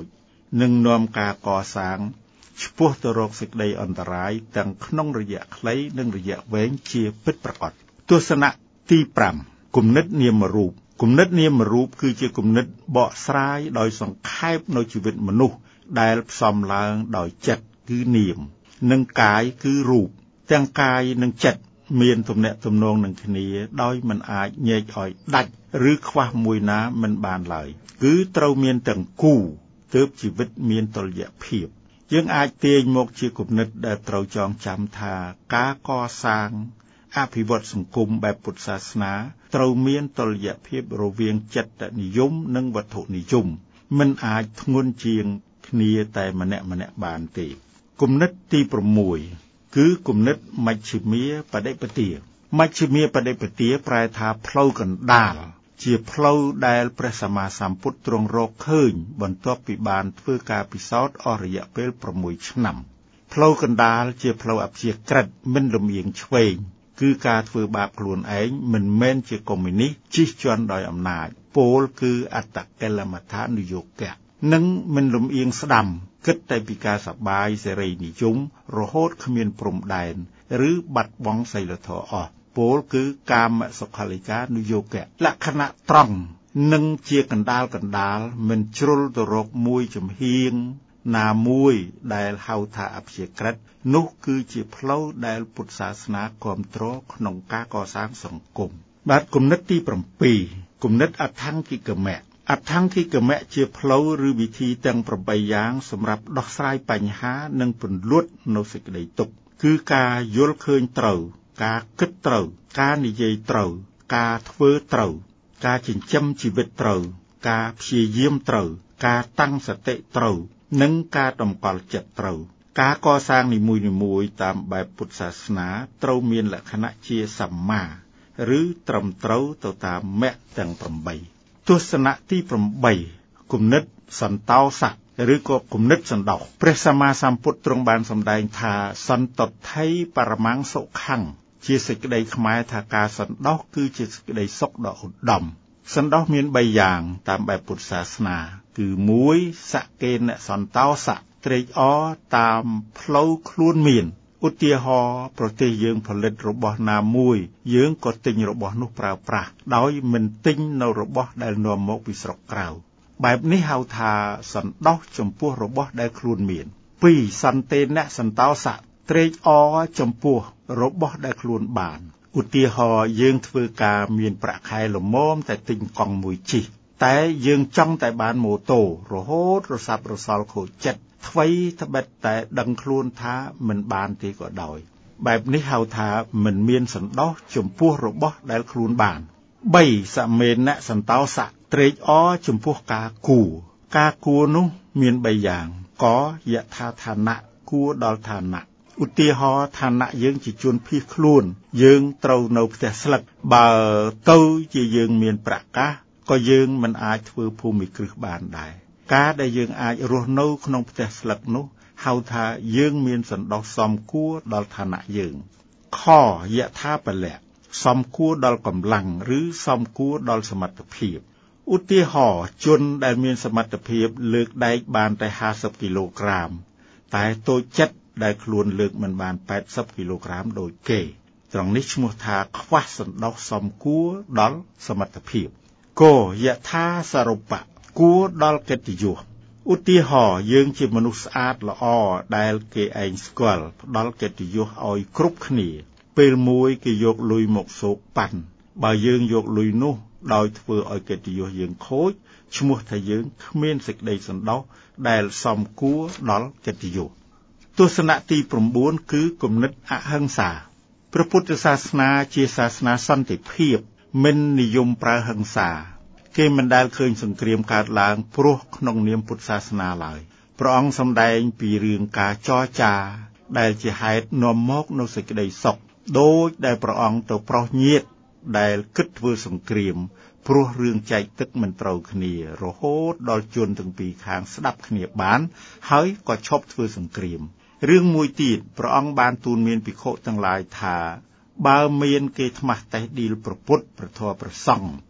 និងនាំការកសាងឆ្ពោះទៅរកសេចក្តីអន្តរាយទាំងក្នុងរយៈខ្លីនិងរយៈវែងជាពិតប្រាកដទស្សនៈទីប្រាំគំនិតនាមរូបគំនិតនាមរូបគឺជាគំនិតបកស្រាយដោយសង្ខេបនៅជីវិតមនុស្សដែលផ្សំឡើងដោយចិត្តគឺនាមនិងកាយគឺរូបទាំងកាយនិងចិត្តមានទំនាក់ទំនងនឹងគ្នាដោយមិនអាចញែកឲ្យដាច់ឬខ្វះមួយណាមិនបានឡើយគឺត្រូវមានទាំងគូទើបជីវិតមានតុល្យភាពយើងអាចទាញមកជាគំនិតដែលត្រូវចងចាំថាការកសាងអភិវឌ្ឍសង្គមបែបពុទ្ធសាសនាត្រូវមានតុល្យភាពរវាងចិត្តនិយមនិងវត្ថុនិយមមិនអាចធ្ងន់ជាងគ្នាតែម្នាក់ម្នាក់បានទេគំនិតទីប្រាំមួយគឺគំនិតមជ្ឈិមាបដិបទាមជ្ឈិមាបដិបទាប្រែថាផ្លូវកណ្ដាលជាផ្លូវដែលព្រះសម្មាសម្ពុទ្ធទ្រង់រកឃើញបន្ទាប់ពីបានធ្វើការពិសោធន៍អស់រយៈពេលប្រាំមួយឆ្នាំផ្លូវកណ្ដាលជាផ្លូវអព្យាក្រឹតមិនលំអៀងឆ្វេងគឺការធ្វើបាបខ្លួនឯងមិនមែនជាកុម្មុយនីសជិះជាន់ដោយអំណាចពោលគឺអត្តកិលមដ្ឋានុយោគៈនិងមិនលំអៀងស្ដាំគិតតែពីការសប្បាយសេរីនិយមរហូតគ្មានព្រំដែនឬបាត់បង់សីលធម៌អស់ពោលគឺកាមសុខលិកានុយោគៈលក្ខណៈត្រង់និងជាកណ្ដាលកណ្ដាលមិនជ្រុលទៅរកមួយចំហៀងណាមួយដែលហៅថាអព្យាក្រឹតនោះគឺជាផ្លូវដែលពុទ្ធសាសនាគាំទ្រក្នុងការកសាងសង្គមបាទគំនិតទីប្រាំពីរគំនិតអដ្ឋង្គិកមៈអដ្ឋង្គិកមៈជាផ្លូវឬវិធីទាំងប្រាំបីយ៉ាងសម្រាប់ដោះស្រាយបញ្ហានិងពន្លត់នៅសេចក្តីទុក្ខគឺការយល់ឃើញត្រូវការគិតត្រូវការនិយាយត្រូវការធ្វើត្រូវការចិញ្ចឹមជីវិតត្រូវការព្យាយាមត្រូវការតាំងសតិត្រូវនិងការតម្កល់ចិត្តត្រូវការកសាងនីមួយៗតាមបែបពុទ្ធសាសនាត្រូវមានលក្ខណៈជាសម្មាឬត្រឹមត្រូវទៅតាមមគ្គទាំងប្រាំបីទស្សនៈទីប្រាំបីគំនិតសន្តោសៈឬក៏គំនិតសន្តោសព្រះសម្មាសម្ពុទ្ធទ្រង់បានសម្ដែងថាសន្តថៃបរមង្គសុខੰជាសេចក្តីខ្មែរថាការសន្តោសគឺជាសេចក្តីសុខដ៏ឧត្តមសន្តោសមានបីយ៉ាងតាមបែបពុទ្ធសាសនាគឺមួយសកេណសន្តោសៈត្រេកអរតាមផ្លូវខ្លួនមានឧទាហរណ៍ប្រទេសយើងផលិតរបស់ណាមួយយើងក៏ទិញរបស់នោះប្រើប្រាស់ដោយមិនទិញនៅរបស់ដែលនាំមកពីស្រុកក្រៅបែបនេះហៅថាសន្តោសចំពោះរបស់ដែលខ្លួនមានពីរសន្តេនៈសន្តោសៈត្រេកអរចំពោះរបស់ដែលខ្លួនបានឧទាហរណ៍យើងធ្វើការមានប្រាក់ខែល្មមតែទិញកង់មួយជិះតែយើងចង់តែបានម៉ូតូរហូតរសាប់រសល់ខូចចិត្តថ្វីត្បិតតែដឹងខ្លួនថាមិនបានទេក៏ដោយបែបនេះហៅថាមិនមានសន្តោសចំពោះរបស់ដែលខ្លួនបានបីសមេនៈសន្តោសៈត្រេកអរចំពោះការគួរការគួរនោះមានបីយ៉ាងកយថាឋានៈគួរដល់ឋានៈឧទាហរណ៍ឋានៈយើងជាជនភៀសខ្លួនយើងត្រូវនៅផ្ទះស្លឹកបើទៅជាយើងមានប្រាក់កាសក៏យើងមិនអាចធ្វើភូមិគ្រឹះបានដែរការដែលយើងអាចរស់នៅក្នុងផ្ទះស្លឹកនោះហៅថាយើងមានសន្តោសសមគួរដល់ឋានៈយើងខយថាពលៈសមគួរដល់កម្លាំងឬសមគួរដល់សមត្ថភាពឧទាហរណ៍ជនដែលមានសមត្ថភាពលើកដែកបានតែห้าสิบគីឡូក្រាមតែតូចចិត្តដែលខ្លួនលើកមិនបានแปดสิบគីឡូក្រាមដូចគេត្រង់នេះឈ្មោះថាខ្វះសន្តោសសមគួរដល់សមត្ថភាពកយថាសរុបៈគួរដល់កិត្តិយសឧទាហរណ៍យើងជាមនុស្សស្អាតល្អដែលគេឯងស្គាល់ផ្ដល់កិត្តិយសឲ្យគ្រប់គ្នាពេលមួយគេយកលុយមកសោកប៉ាន់បើយើងយកលុយនោះដោយធ្វើឲ្យកិត្តិយសយើងខូចឈ្មោះថាយើងគ្មានសេចក្តីសន្តោសដែលសមគួរដល់កិត្តិយសទស្សនៈទីប្រាំបួនគឺគំនិតអហិង្សាព្រះពុទ្ធសាសនាជាសាសនាសន្តិភាពមិននិយមប្រើហិង្សាគេមិនដែលឃើញសង្គ្រាមកើតឡើងព្រោះក្នុងនាមពុទ្ធសាសនាឡើយព្រះអង្គសម្ដែងពីរឿងការចរចាដែលជាហេតុនាំមកនូវសេចក្តីសុខដូចដែលព្រះអង្គទៅប្រោសញាតិដែលគិតធ្វើសង្គ្រាមព្រោះរឿងចែកទឹកមិនត្រូវគ្នារហូតដល់ជនទាំងពីរខាងស្ដាប់គ្នាបានហើយក៏ឈប់ធ្វើសង្គ្រាមរឿងមួយទៀតព្រះអង្គបានទូលមានភិក្ខុទាំងឡាយថាបើមានគេថ្មាស់តេះឌីលប្រពុតប្រធរប្រសង់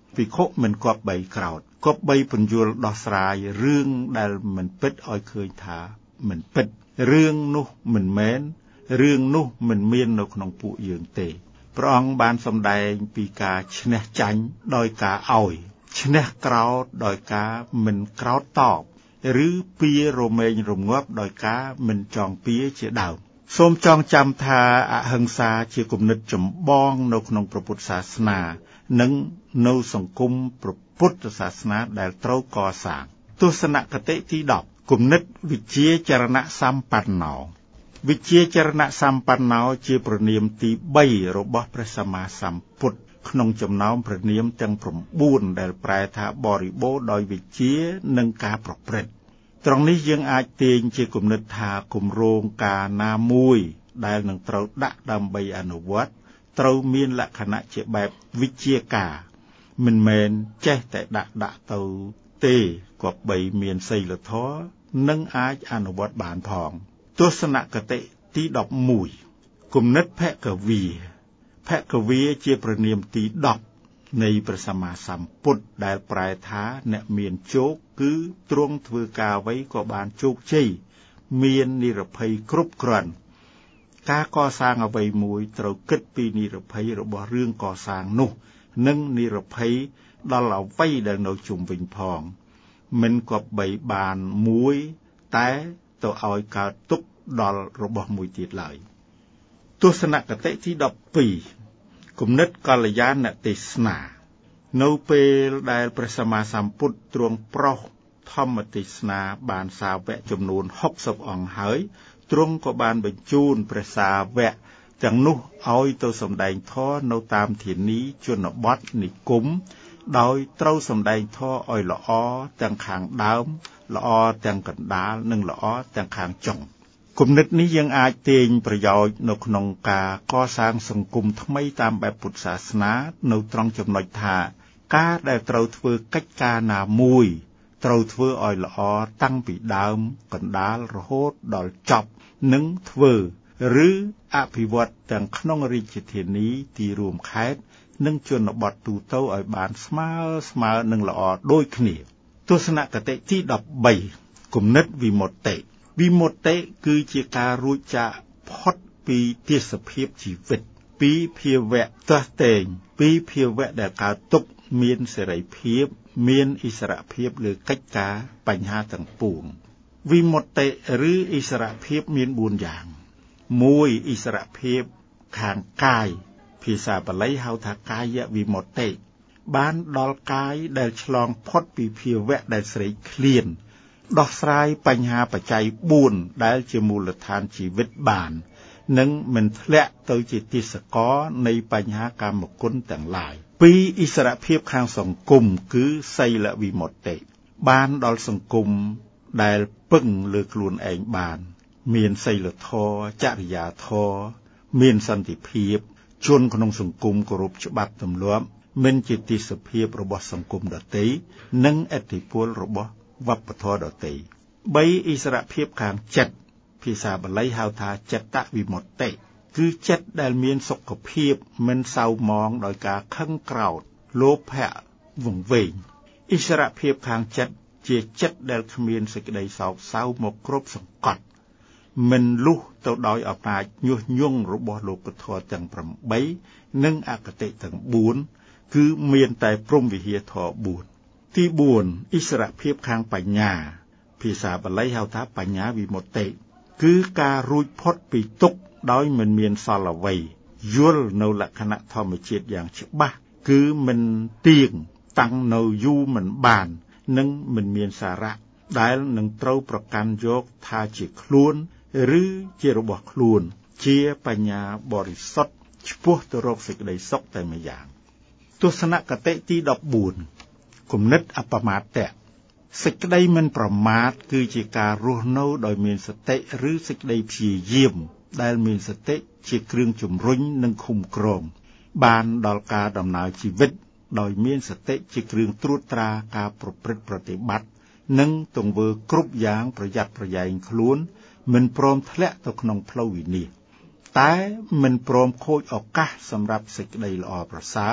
ភិក្ខុមិនគប្បីក្រោធគប្បីពន្យល់ដោះស្រាយរឿងដែលមិនពិតឲ្យឃើញថាមិនពិតរឿងនោះមិនមែនរឿងនោះមិនមាននៅក្នុងពួកយើងទេព្រះអង្គបានសម្ដែងពីការឈ្នះចាញ់ដោយការឲ្យឈ្នះក្រោធដោយការមិនក្រោធតបឬពៀរមែងរងាប់ដោយការមិនចងពៀជាដើមសូមចងចាំថាអហិង្សាជាគំនិតចម្បងនៅក្នុងព្រះពុទ្ធសាសនានិងនៅសង្គមព្រះពុទ្ធសាសនាដែលត្រូវកសាងទស្សនគតិទីដប់គំនិតវិជ្ជាចរណៈសម្បណ្ណោវិជ្ជាចរណៈសម្បណ្ណោជាប្រនាមទីបីរបស់ព្រះសម្មាសម្ពុទ្ធក្នុងចំណោមព្រះនាមទាំង៩ដែលប្រែថាបរិបូរណ៍ដោយវិជ្ជានិងការប្រព្រឹត្តត្រង់នេះយើងអាចទាញជាគំនិតថាគម្រោងការណាមួយដែលនឹងត្រូវដាក់ដើម្បីអនុវត្តត្រូវមានលក្ខណៈជាបែបវិជ្ជាការមិនមែនចេះតែដាក់ដាក់ទៅទេគប្បីមានសីលធម៌និងអាចអនុវត្តបានផងទស្សនគតិទីដប់មួយគំនិតភគវាភគវាជាប្រនាមទីដប់នៃព្រះសម្មាសម្ពុទ្ធដែលប្រែថាអ្នកមានជោគគឺទ្រង់ធ្វើការអ្វីក៏បានជោគជ័យមាននិរភ័យគ្រប់គ្រាន់ការកសាងអ្វីមួយត្រូវគិតពីនិរភ័យរបស់រឿងកសាងនោះនិងនិរភ័យដល់អ្វីដែលនៅជុំវិញផងមិនគប្បីបានមួយតែទៅឲ្យកើតទុក្ខដល់របស់មួយទៀតឡើយទស្សនគតិទីដប់ពីរគំនិតកល្យាណទេសនានៅពេលដែលព្រះសម្មាសម្ពុទ្ធទ្រង់ប្រោសធម្មទេសនាបានសាវកចំនួនហុកសិបអង្គហើយទ្រង់ក៏បានបញ្ជូនព្រះសាវកទាំងនោះឲ្យទៅសម្ដែងធម៌នៅតាមធានីជនបទនិគមដោយត្រូវសម្ដែងធម៌ឲ្យល្អទាំងខាងដើមល្អទាំងកណ្ដាលនិងល្អទាំងខាងចុងគំនិតនេះយើងអាចទាញប្រយោជន៍នៅក្នុងការកសាងសង្គមថ្មីតាមបែបពុទ្ធសាសនានៅត្រង់ចំណុចថាការដែលត្រូវធ្វើកិច្ចការណាមួយត្រូវធ្វើឲ្យល្អតាំងពីដើមកណ្ដាលរហូតដល់ចប់និងធ្វើឬអភិវឌ្ឍទាំងក្នុងរាជធានីទីរួមខេត្តនិងជនបទទូទៅឲ្យបានស្មើស្មើនិងល្អដូចគ្នាទស្សនគតិទីដប់បីគំនិតវិមុតតិវិមុតតិគឺជាការរួចចាកផុតពីទេសភាពជីវិតពីភាវៈទះតែងពីភាវៈដែលកើតទុក្ខមានសេរីភាពមានឥស្សរភាពលើកិច្ចការបញ្ហាទាំងពួងវិមុតតិឬឥស្សរភាពមានបួនយ៉ាងមួយឥស្សរភាពខាងកាយភាសាបាលីហៅថាកាយវិមុតតិបានដល់កាយដែលឆ្លងផុតពីភាវៈដែលស្រេកឃ្លានដោះស្រាយបញ្ហាបច្ច័យបួនដែលជាមូលដ្ឋានជីវិតបាននិងមិនធ្លាក់ទៅជាទេសកលនៃបញ្ហាកាមគុណទាំងឡាយពីឥស្សរភាពខាងសង្គមគឺសីលវិមុតតិបានដល់សង្គមដែលពឹងលើខ្លួនឯងបានមានសីលធម៌ចរិយាធម៌មានសន្តិភាពជនក្នុងសង្គមគោរពច្បាប់ទម្លាប់មិនជាទេសភាពរបស់សង្គមដទៃនិងឥទ្ធិពលរបស់វប្បធម៌ដទៃបីឥស្សរភាពខាងចិត្តភាសាបាលីហៅថាចិត្តវិមុតតិគឺចិត្តដែលមានសុខភាពមិនសៅមងដោយការខឹងក្រោធលោភៈវង្វេងឥស្សរភាពខាងចិត្តជាចិត្តដែលគ្មានសេចក្តីសោកសៅមកគ្រប់សង្កត់មិនលុះទៅដោយអំណាចញុះញង់របស់លោកធម៌ទាំងប្រាំបីនិងអគតិទាំងបួនគឺមានតែព្រហ្មវិហារធម៌បួនទីបួនឥស្សរភាពខាងបញ្ញាភាសាបាលីហៅថាបញ្ញាវិមុតតិគឺការរួចផុតពីទុក្ខដោយមិនមានសល់អ្វីយល់នៅលក្ខណៈធម្មជាតិយ៉ាងច្បាស់គឺមិនទៀងតាំងនៅយូរមិនបាននិងមិនមានសារៈដែលនឹងត្រូវប្រកាន់យកថាជាខ្លួនឬជារបស់ខ្លួនជាបញ្ញាបរិសុទ្ធឆ្ពោះទៅរកសេចក្តីសុខតែម្យ៉ាងទស្សនគតិទីដប់បួនគំនិតអបមាទៈសេចក្តីមិនប្រមាទគឺជាការរស់នៅដោយមានសតិឬសេចក្តីព្យាយាមដែលមានសតិជាគ្រឿងជំរុញនិងឃុំក្រងបានដល់ការដំណើរជីវិតដោយមានសតិជាគ្រឿងត្រួតត្រាការប្រព្រឹត្តប្រតិបត្តិនិងទង្វើគ្រប់យ៉ាងប្រយ័ត្នប្រយែងខ្លួនមិនព្រមធ្លាក់ទៅក្នុងផ្លូវវិនាសតែមិនព្រមខូចឱកាសសម្រាប់សេចក្តីល្អប្រសើរ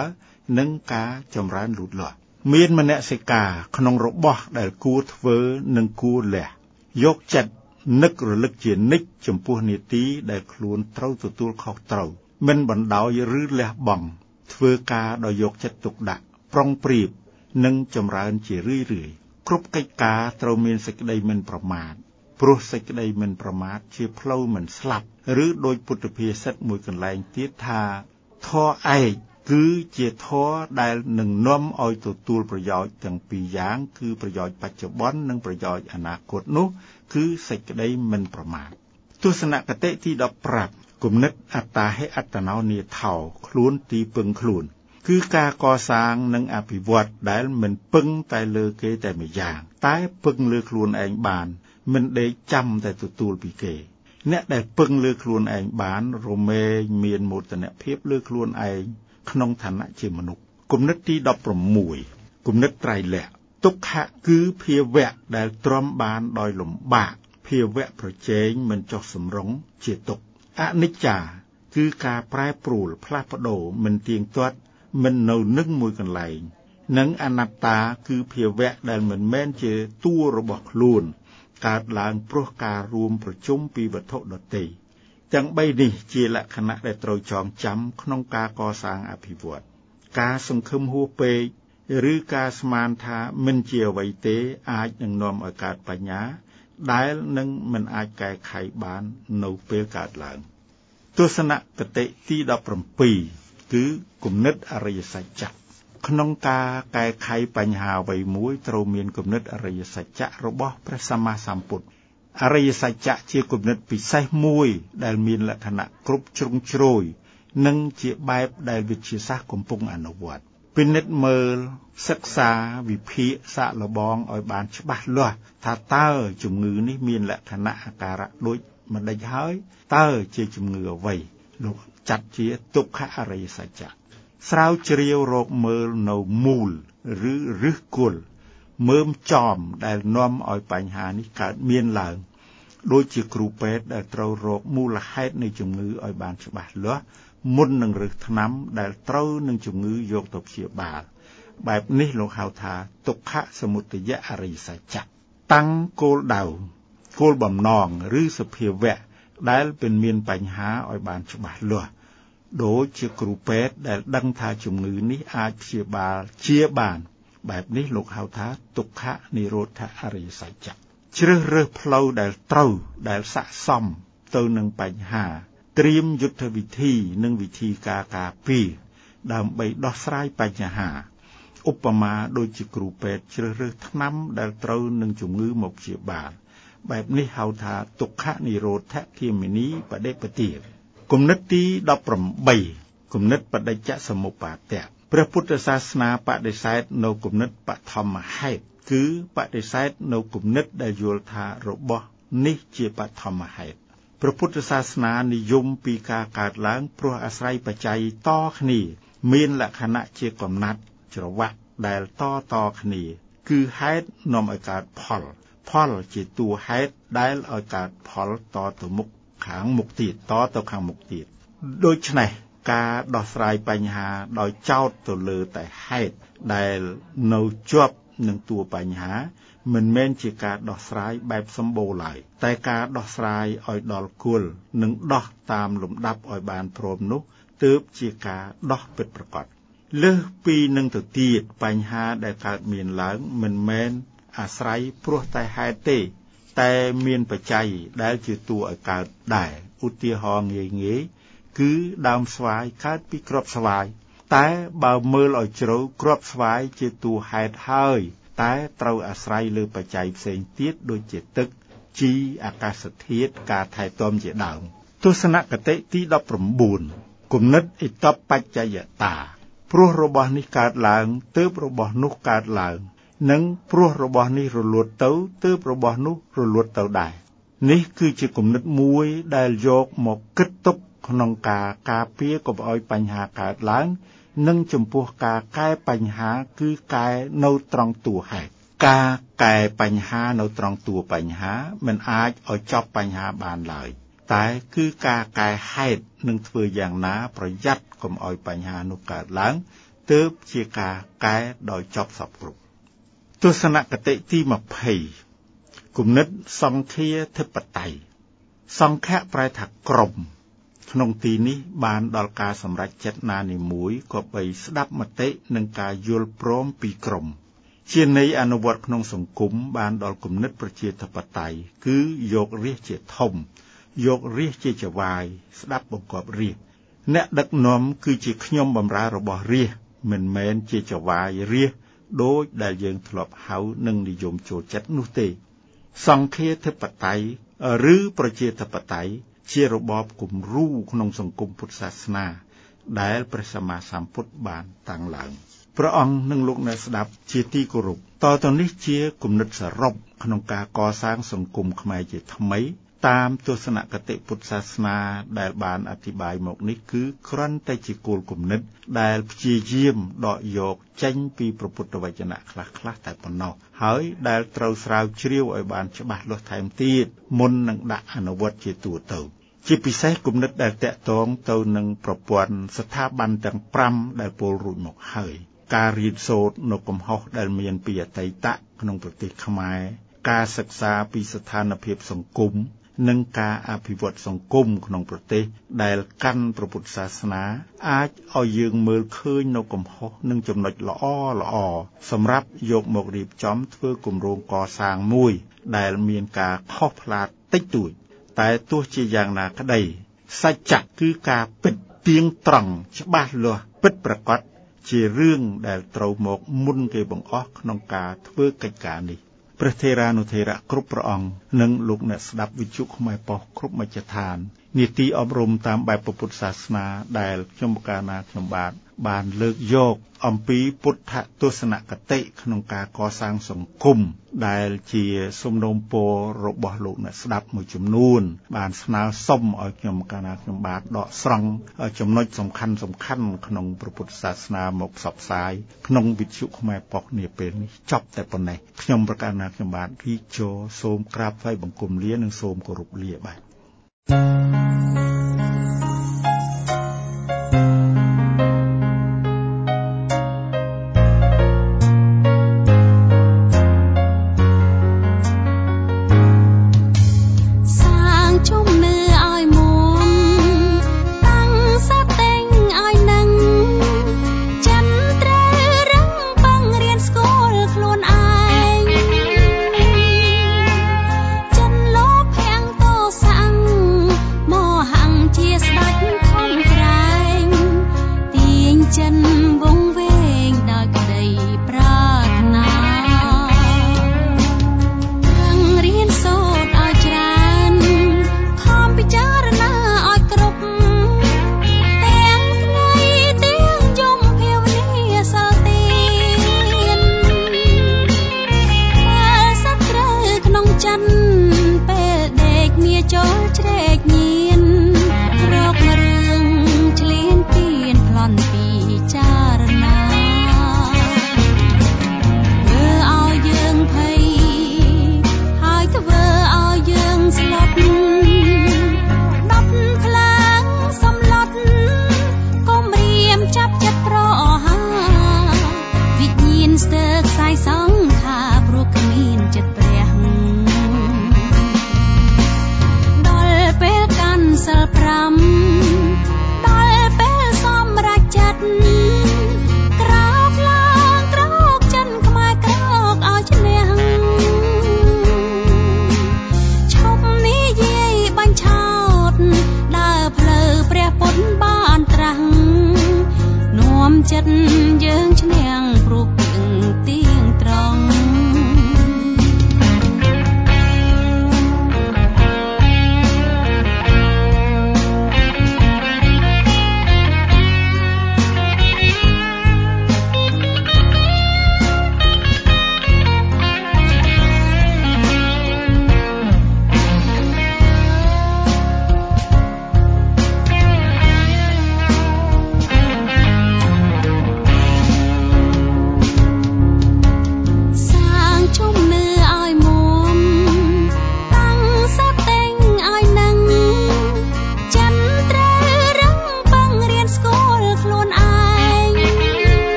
និងការចម្រើនលូតលាស់មានមនសិការក្នុងរបស់ដែលគួរធ្វើនិងគួរលះយកចិត្តនឹករលឹកជានិច្ចចំពោះនីតិដែលខ្លួនត្រូវទទួលខុសត្រូវមិនបណ្ដោយឬលះបង់ធ្វើការដោយយកចិត្តទុកដាក់ប្រុងប្រៀបនិងចម្រើនជារឿយៗគ្រប់កិច្ចការត្រូវមានសេចក្តីមិនប្រមាទព្រោះសេចក្តីមិនប្រមាទជាផ្លូវមិនស្លាប់ឬដោយពុទ្ធភាសិតមួយកន្លែងទៀតថាធម៌ឯកគឺជាធម៌ដែលនឹងនាំឲ្យទទួលប្រយោជន៍ទាំងពីរយ៉ាងគឺប្រយោជន៍បច្ចុប្បន្ននិងប្រយោជន៍អនាគតនោះគឺសេចក្តីមិនប្រមាទទស្សនគតិទីដប់ប្រាំគំនិតអត្តាហិអត្តនោនាថោខ្លួនទីពឹងខ្លួនគឺការកសាងនិងអភិវឌ្ឍដែលមិនពឹងតែលើគេតែម្យ៉ាងតែពឹងលើខ្លួនឯងបានមិនដេកចាំតែទទួលពីគេអ្នកដែលពឹងលើខ្លួនឯងបានរមែងមានមោទនភាពលើខ្លួនឯងក្នុងឋានៈជាមនុស្សគំនិតទីដប់ប្រាំមួយគំនិតត្រៃលក្ខណ៍ទុក្ខៈគឺភាវៈដែលទ្រាំបានដោយលំបាកភាវៈប្រជែងមិនចុះសម្រុងជាទុក្ខអនិច្ចាគឺការប្រែប្រួលផ្លាស់ប្ដូរមិនទៀងទាត់មិននៅនឹងមួយកន្លែងនិងអនត្តាគឺភាវៈដែលមិនមែនជាតួរបស់ខ្លួនកើតឡើងព្រោះការរួមប្រជុំពីវត្ថុដទៃទាំងបីនេះជាលក្ខណៈដែលត្រូវចងចាំក្នុងការកសាងអភិវឌ្ឍការសង្ឃឹមហួសពេកឬការស្មានថាមិនជាអ្វីទេអាចនឹងនាំឲ្យកើតបញ្ញាដែលនឹងមិនអាចកែខៃបាននៅពេលកើតឡើងទស្សនគតិទីដប់ប្រាំពីរគឺគំនិតអរិយសច្ចៈក្នុងការកែខៃបញ្ហាអ្វីមួយត្រូវមានគំនិតអរិយសច្ចៈរបស់ព្រះសម្មាសម្ពុទ្ធអរិយសច្ចៈជាគំនិតពិសេសមួយដែលមានលក្ខណៈគ្រប់ជ្រុងជ្រោយនិងជាបែបដែលវិទ្យាសាស្ត្រកំពុងអនុវត្តពិនិត្យមើលសិក្សាវិភាគសាកល្បងឲ្យបានច្បាស់លាស់ថាតើជំងឺនេះមានលក្ខណៈអាការៈដូចម្ដេចហើយតើជាជំងឺអ្វីលោកចាត់ជាទុក្ខអរិយសច្ចៈស្រាវជ្រាវរកមើលនៅមូលឬឫសគល់មើមចំដែលនាំឲ្យបញ្ហានេះកើតមានឡើងដូចជាគ្រូពេទ្យដែលត្រូវរកមូលហេតុនៃជំងឺឲ្យបានច្បាស់លាស់មុននឹងរើសថ្នាំដែលត្រូវនឹងជំងឺយកទៅព្យាបាលបែបនេះលោកហៅថាទុក្ខសមុទយអរិយសច្ចៈតាំងគោលដៅគោលបំណងឬសភាវៈដែលเป็นមានបញ្ហាឲ្យបានច្បាស់លាស់ដូចជាគ្រូពេទ្យដែលដឹងថាជំងឺនេះអាចព្យាបាលជាបានបែបនេះលោកហៅថាទុក្ខនិរោធអរិយសច្ចៈជ្រើសរើសផ្លូវដែលត្រូវដែលស័ក្តិសមទៅនឹងបញ្ហាត្រៀមយុទ្ធវិធីនិងវិធីការការពារដើម្បីដោះស្រាយបញ្ហាឧបមាដូចជាគ្រូពេទ្យជ្រើសរើសថ្នាំដែលត្រូវនឹងជំងឺមកព្យាបាលបែបនេះហៅថាទុក្ខនិរោធគិមិនីបដិបទាគំនិតទីដប់ប្រាំបីគំនិតបដិច្ចសមុប្បាទៈព្រះពុទ្ធសាសនាបដិសេធនៅគំនិតបឋមហេតុគឺបដិសេធនៅគំនិតដែលយល់ថារបស់នេះជាបឋមហេតុព្រះពុទ្ធសាសនានិយមពីការកើតឡើងព្រោះអាស្រ័យបច្ច័យតគ្នាមានលក្ខណៈជាកំណាត់ច្រវាក់ដែលតតគ្នាគឺហេតុនាំឲ្យកើតផលផលជាតួហេតុដែលឲ្យកើតផលតទៅមុខខាងមុខទៀតតទៅខាងមុខទៀតដូច្នេះការដោះស្រាយបញ្ហាដោយចោទទៅលើតែហេតុដែលនៅជាប់នឹងតួបញ្ហាមិនមែនជាការដោះស្រាយបែបសម្បូរឡើយតែការដោះស្រាយឲ្យដល់គល់និងដោះតាមលំដាប់ឲ្យបានព្រមនោះទើបជាការដោះពិតប្រាកដលើសពីនឹងទៅទៀតបញ្ហាដែលកើតមានឡើងមិនមែនអាស្រ័យព្រោះតែហេតុទេតែមានបច្ច័យដែលជាតួឲ្យកើតដែរឧទាហរណ៍ងាយងាយគឺដើមស្វាយកើតពីគ្រាប់ស្វាយតែបើមើលឲ្យជ្រៅគ្រាប់ស្វាយជាតួហេតុហើយតែត្រូវអាស្រ័យលើបច្ច័យផ្សេងទៀតដូចជាទឹកជីអាកាសធាតុការថែទាំជាដើមទស្សនគតិទីដប់ប្រាំបួនគំនិតអិតបច្ចយតាព្រោះរបស់នេះកើតឡើងទើបរបស់នោះកើតឡើងនិងព្រោះរបស់នេះរលត់ទៅទើបរបស់នោះរលត់ទៅដែរនេះគឺជាគំនិតមួយដែលយកមកគិតទុកក្នុងការការពារកុំឲ្យបញ្ហាកើតឡើងនិងចំពោះការកែបញ្ហាគឺកែនៅត្រង់តួហេតុការកែបញ្ហានៅត្រង់តួបញ្ហាមិនអាចឲ្យចប់បញ្ហាបានឡើយតែគឺការកែហេតុនឹងធ្វើយ៉ាងណាប្រយ័ត្នកុំឲ្យបញ្ហានោះកើតឡើងទើបជាការកែដោយចប់សពគ្រប់ទស្សនគតិទីยี่สิบគំនិតសង្ឃាធិបតេយ្យសង្ឃៈប្រែថាក្រុមក្នុងទីនេះបានដល់ការសម្រេចចិត្តណានីមួយក៏បីស្ដាប់មតិនិងការយល់ព្រមពីក្រុមជានៃអនុវត្តក្នុងសង្គមបានដល់គំនិតប្រជាធិបតេយ្យគឺយករាជជាធំយករាជជាចវាយស្ដាប់បង្គាប់រាជអ្នកដឹកនាំគឺជាខ្ញុំបម្រើរបស់រាជមិនមែនជាចវាយរាជដោយដែលយើងធ្លាប់ហៅនិងនិយមចូលចិត្តនោះទេសង្ឃាធិបតេយ្យឬប្រជាធិបតេយ្យជារបបគំរូក្នុងសង្គមពុទ្ធសាសនាដែលព្រះសម្មាសម្ពុទ្ធបានតាំងឡើងព្រះអង្គនិងលោកអ្នកស្ដាប់ជាទីគោរពតទៅនេះជាគំនិតសរុបក្នុងការកសាងសង្គមខ្មែរជាថ្មីតាមទស្សនគតិពុទ្ធសាសនាដែលបានអធិប្បាយមកនេះគឺគ្រាន់តែជាគោលគំនិតដែលព្យាយាមដកយកចេញពីព្រះពុទ្ធវចនៈខ្លះៗតែប៉ុណ្ណោះហើយដែលត្រូវស្រាវជ្រាវឲ្យបានច្បាស់លាស់ថែមទៀតមុននឹងដាក់អនុវត្តជាទូទៅជាពិសេសគំនិតដែលតាក់ទងទៅនឹងប្រព័ន្ធស្ថាប័នទាំងប្រាំដែលពោលរួចមកហើយការរៀនសូត្រនៅកំហុសដែលមានពីអតីតក្នុងប្រទេសខ្មែរការសិក្សាពីស្ថានភាពសង្គមនិងការអភិវឌ្ឍសង្គមក្នុងប្រទេសដែលកាន់ព្រះពុទ្ធសាសនាអាចឲ្យយើងមើលឃើញនៅកំហុសនិងចំណុចល្អល្អសម្រាប់យកមករៀបចំធ្វើគម្រោងកសាងមួយដែលមានការខុសផ្លាតតិចតួចតែទោះជាយ៉ាងណាក្តីសច្ចៈគឺការពិតទៀងត្រង់ច្បាស់លាស់ពិតប្រាកដជារឿងដែលត្រូវមកមុនគេបង្អស់ក្នុងការធ្វើកិច្ចការនេះព្រះថេរានុថេរៈគ្រប់ព្រះអង្គនិងលោកអ្នកស្ដាប់វិទ្យុខ្មែរប៉ុស្តិ៍គ្រប់មជ្ឈដ្ឋាននីតិអប់រំតាមបែបពុទ្ធសាសនាដែលខ្ញុំកាលណាខ្ញុំបាទបានលើកយកអំពីពុទ្ធទស្សនគតិក្នុងការកសាងសង្គមដែលជាសំណូមពររបស់លោកអ្នកស្ដាប់មួយចំនួនបានស្នើសុំឲ្យខ្ញុំកាលណាខ្ញុំបាទដកស្រង់ចំណុចសំខាន់សំខាន់ក្នុងព្រះពុទ្ធសាសនាមកផ្សព្វផ្សាយក្នុងវិទ្យុខ្មែរប៉ុស្តិ៍នាពេលនេះចប់តែប៉ុណ្ណេះខ្ញុំប្រកាសណាខ្ញុំបាទរីកចូលសូមក្រាបថ្វាយបង្គំលានិងសូមគោរពលាបាទចិត្តយើងឈ្នះព្រោះពីងទៀងត្រង់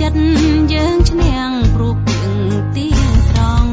ចិត្តយើងឈ្នះព្រោះពីងទីត្រង់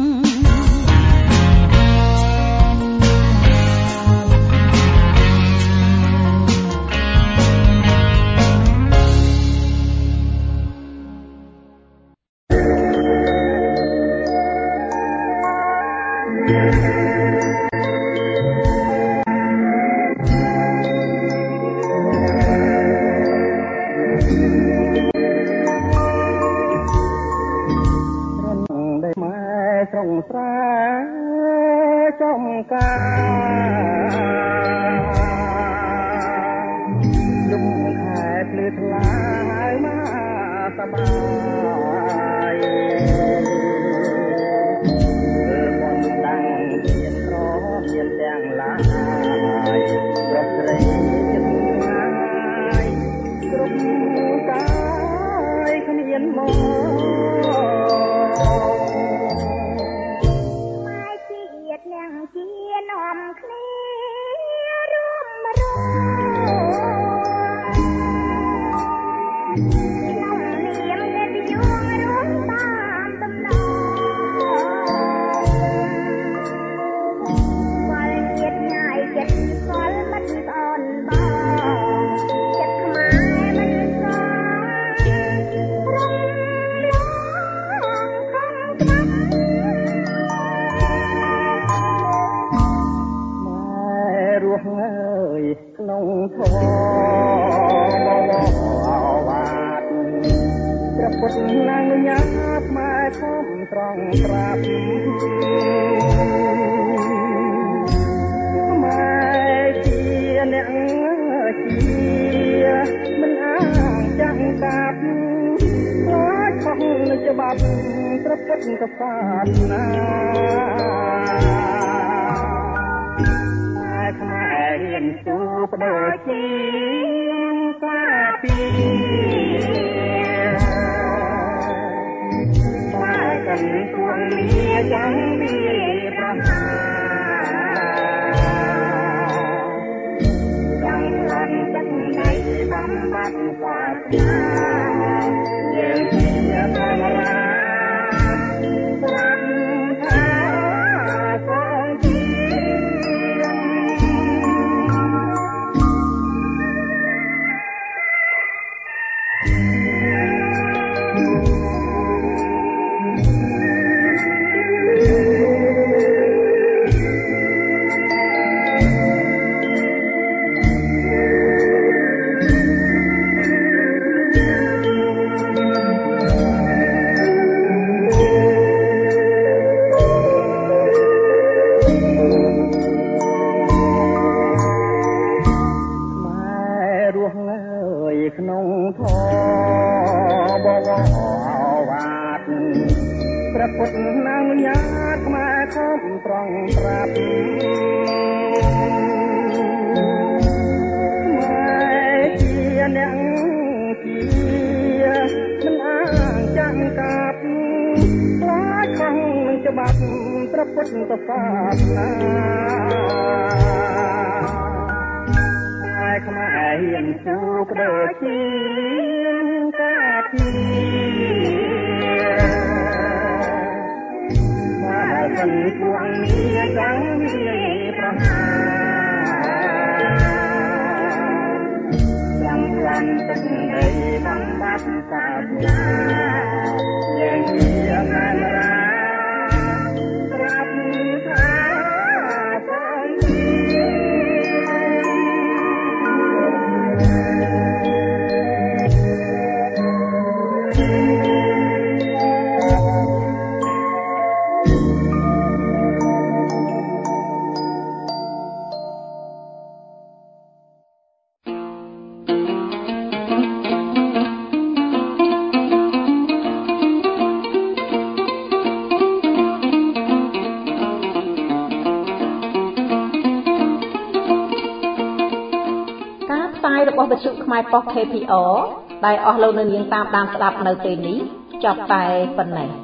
របស់វិទ្យុខ្មែរប៉ុស ខេ ភី អរ ដែលអស់លោកនៅនាងតាមដានស្ដាប់នៅពេលនេះចប់តែប៉ុណ្ណេះ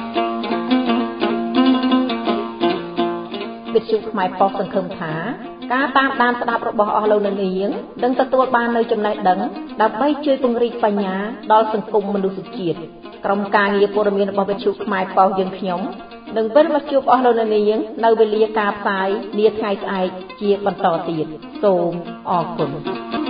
វិទ្យុខ្មែរប៉ុសសង្ឃឹមថាការតាមដានស្ដាប់របស់អស់លោកអ្នកនាងនឹងទទួលបាននូវចំណេះដឹងដើម្បីជួយពង្រីកបញ្ញាដល់សង្គមមនុស្សជាតិក្រុមការងារព័ត៌មានរបស់វិទ្យុខ្មែរប៉ុស្តិ៍យើងខ្ញុំនឹងវិលមកជួបអស់លោកអ្នកនាងនៅវេលាការផ្សាយនាថ្ងៃស្អែកជាបន្តទៀតសូមអរគុណ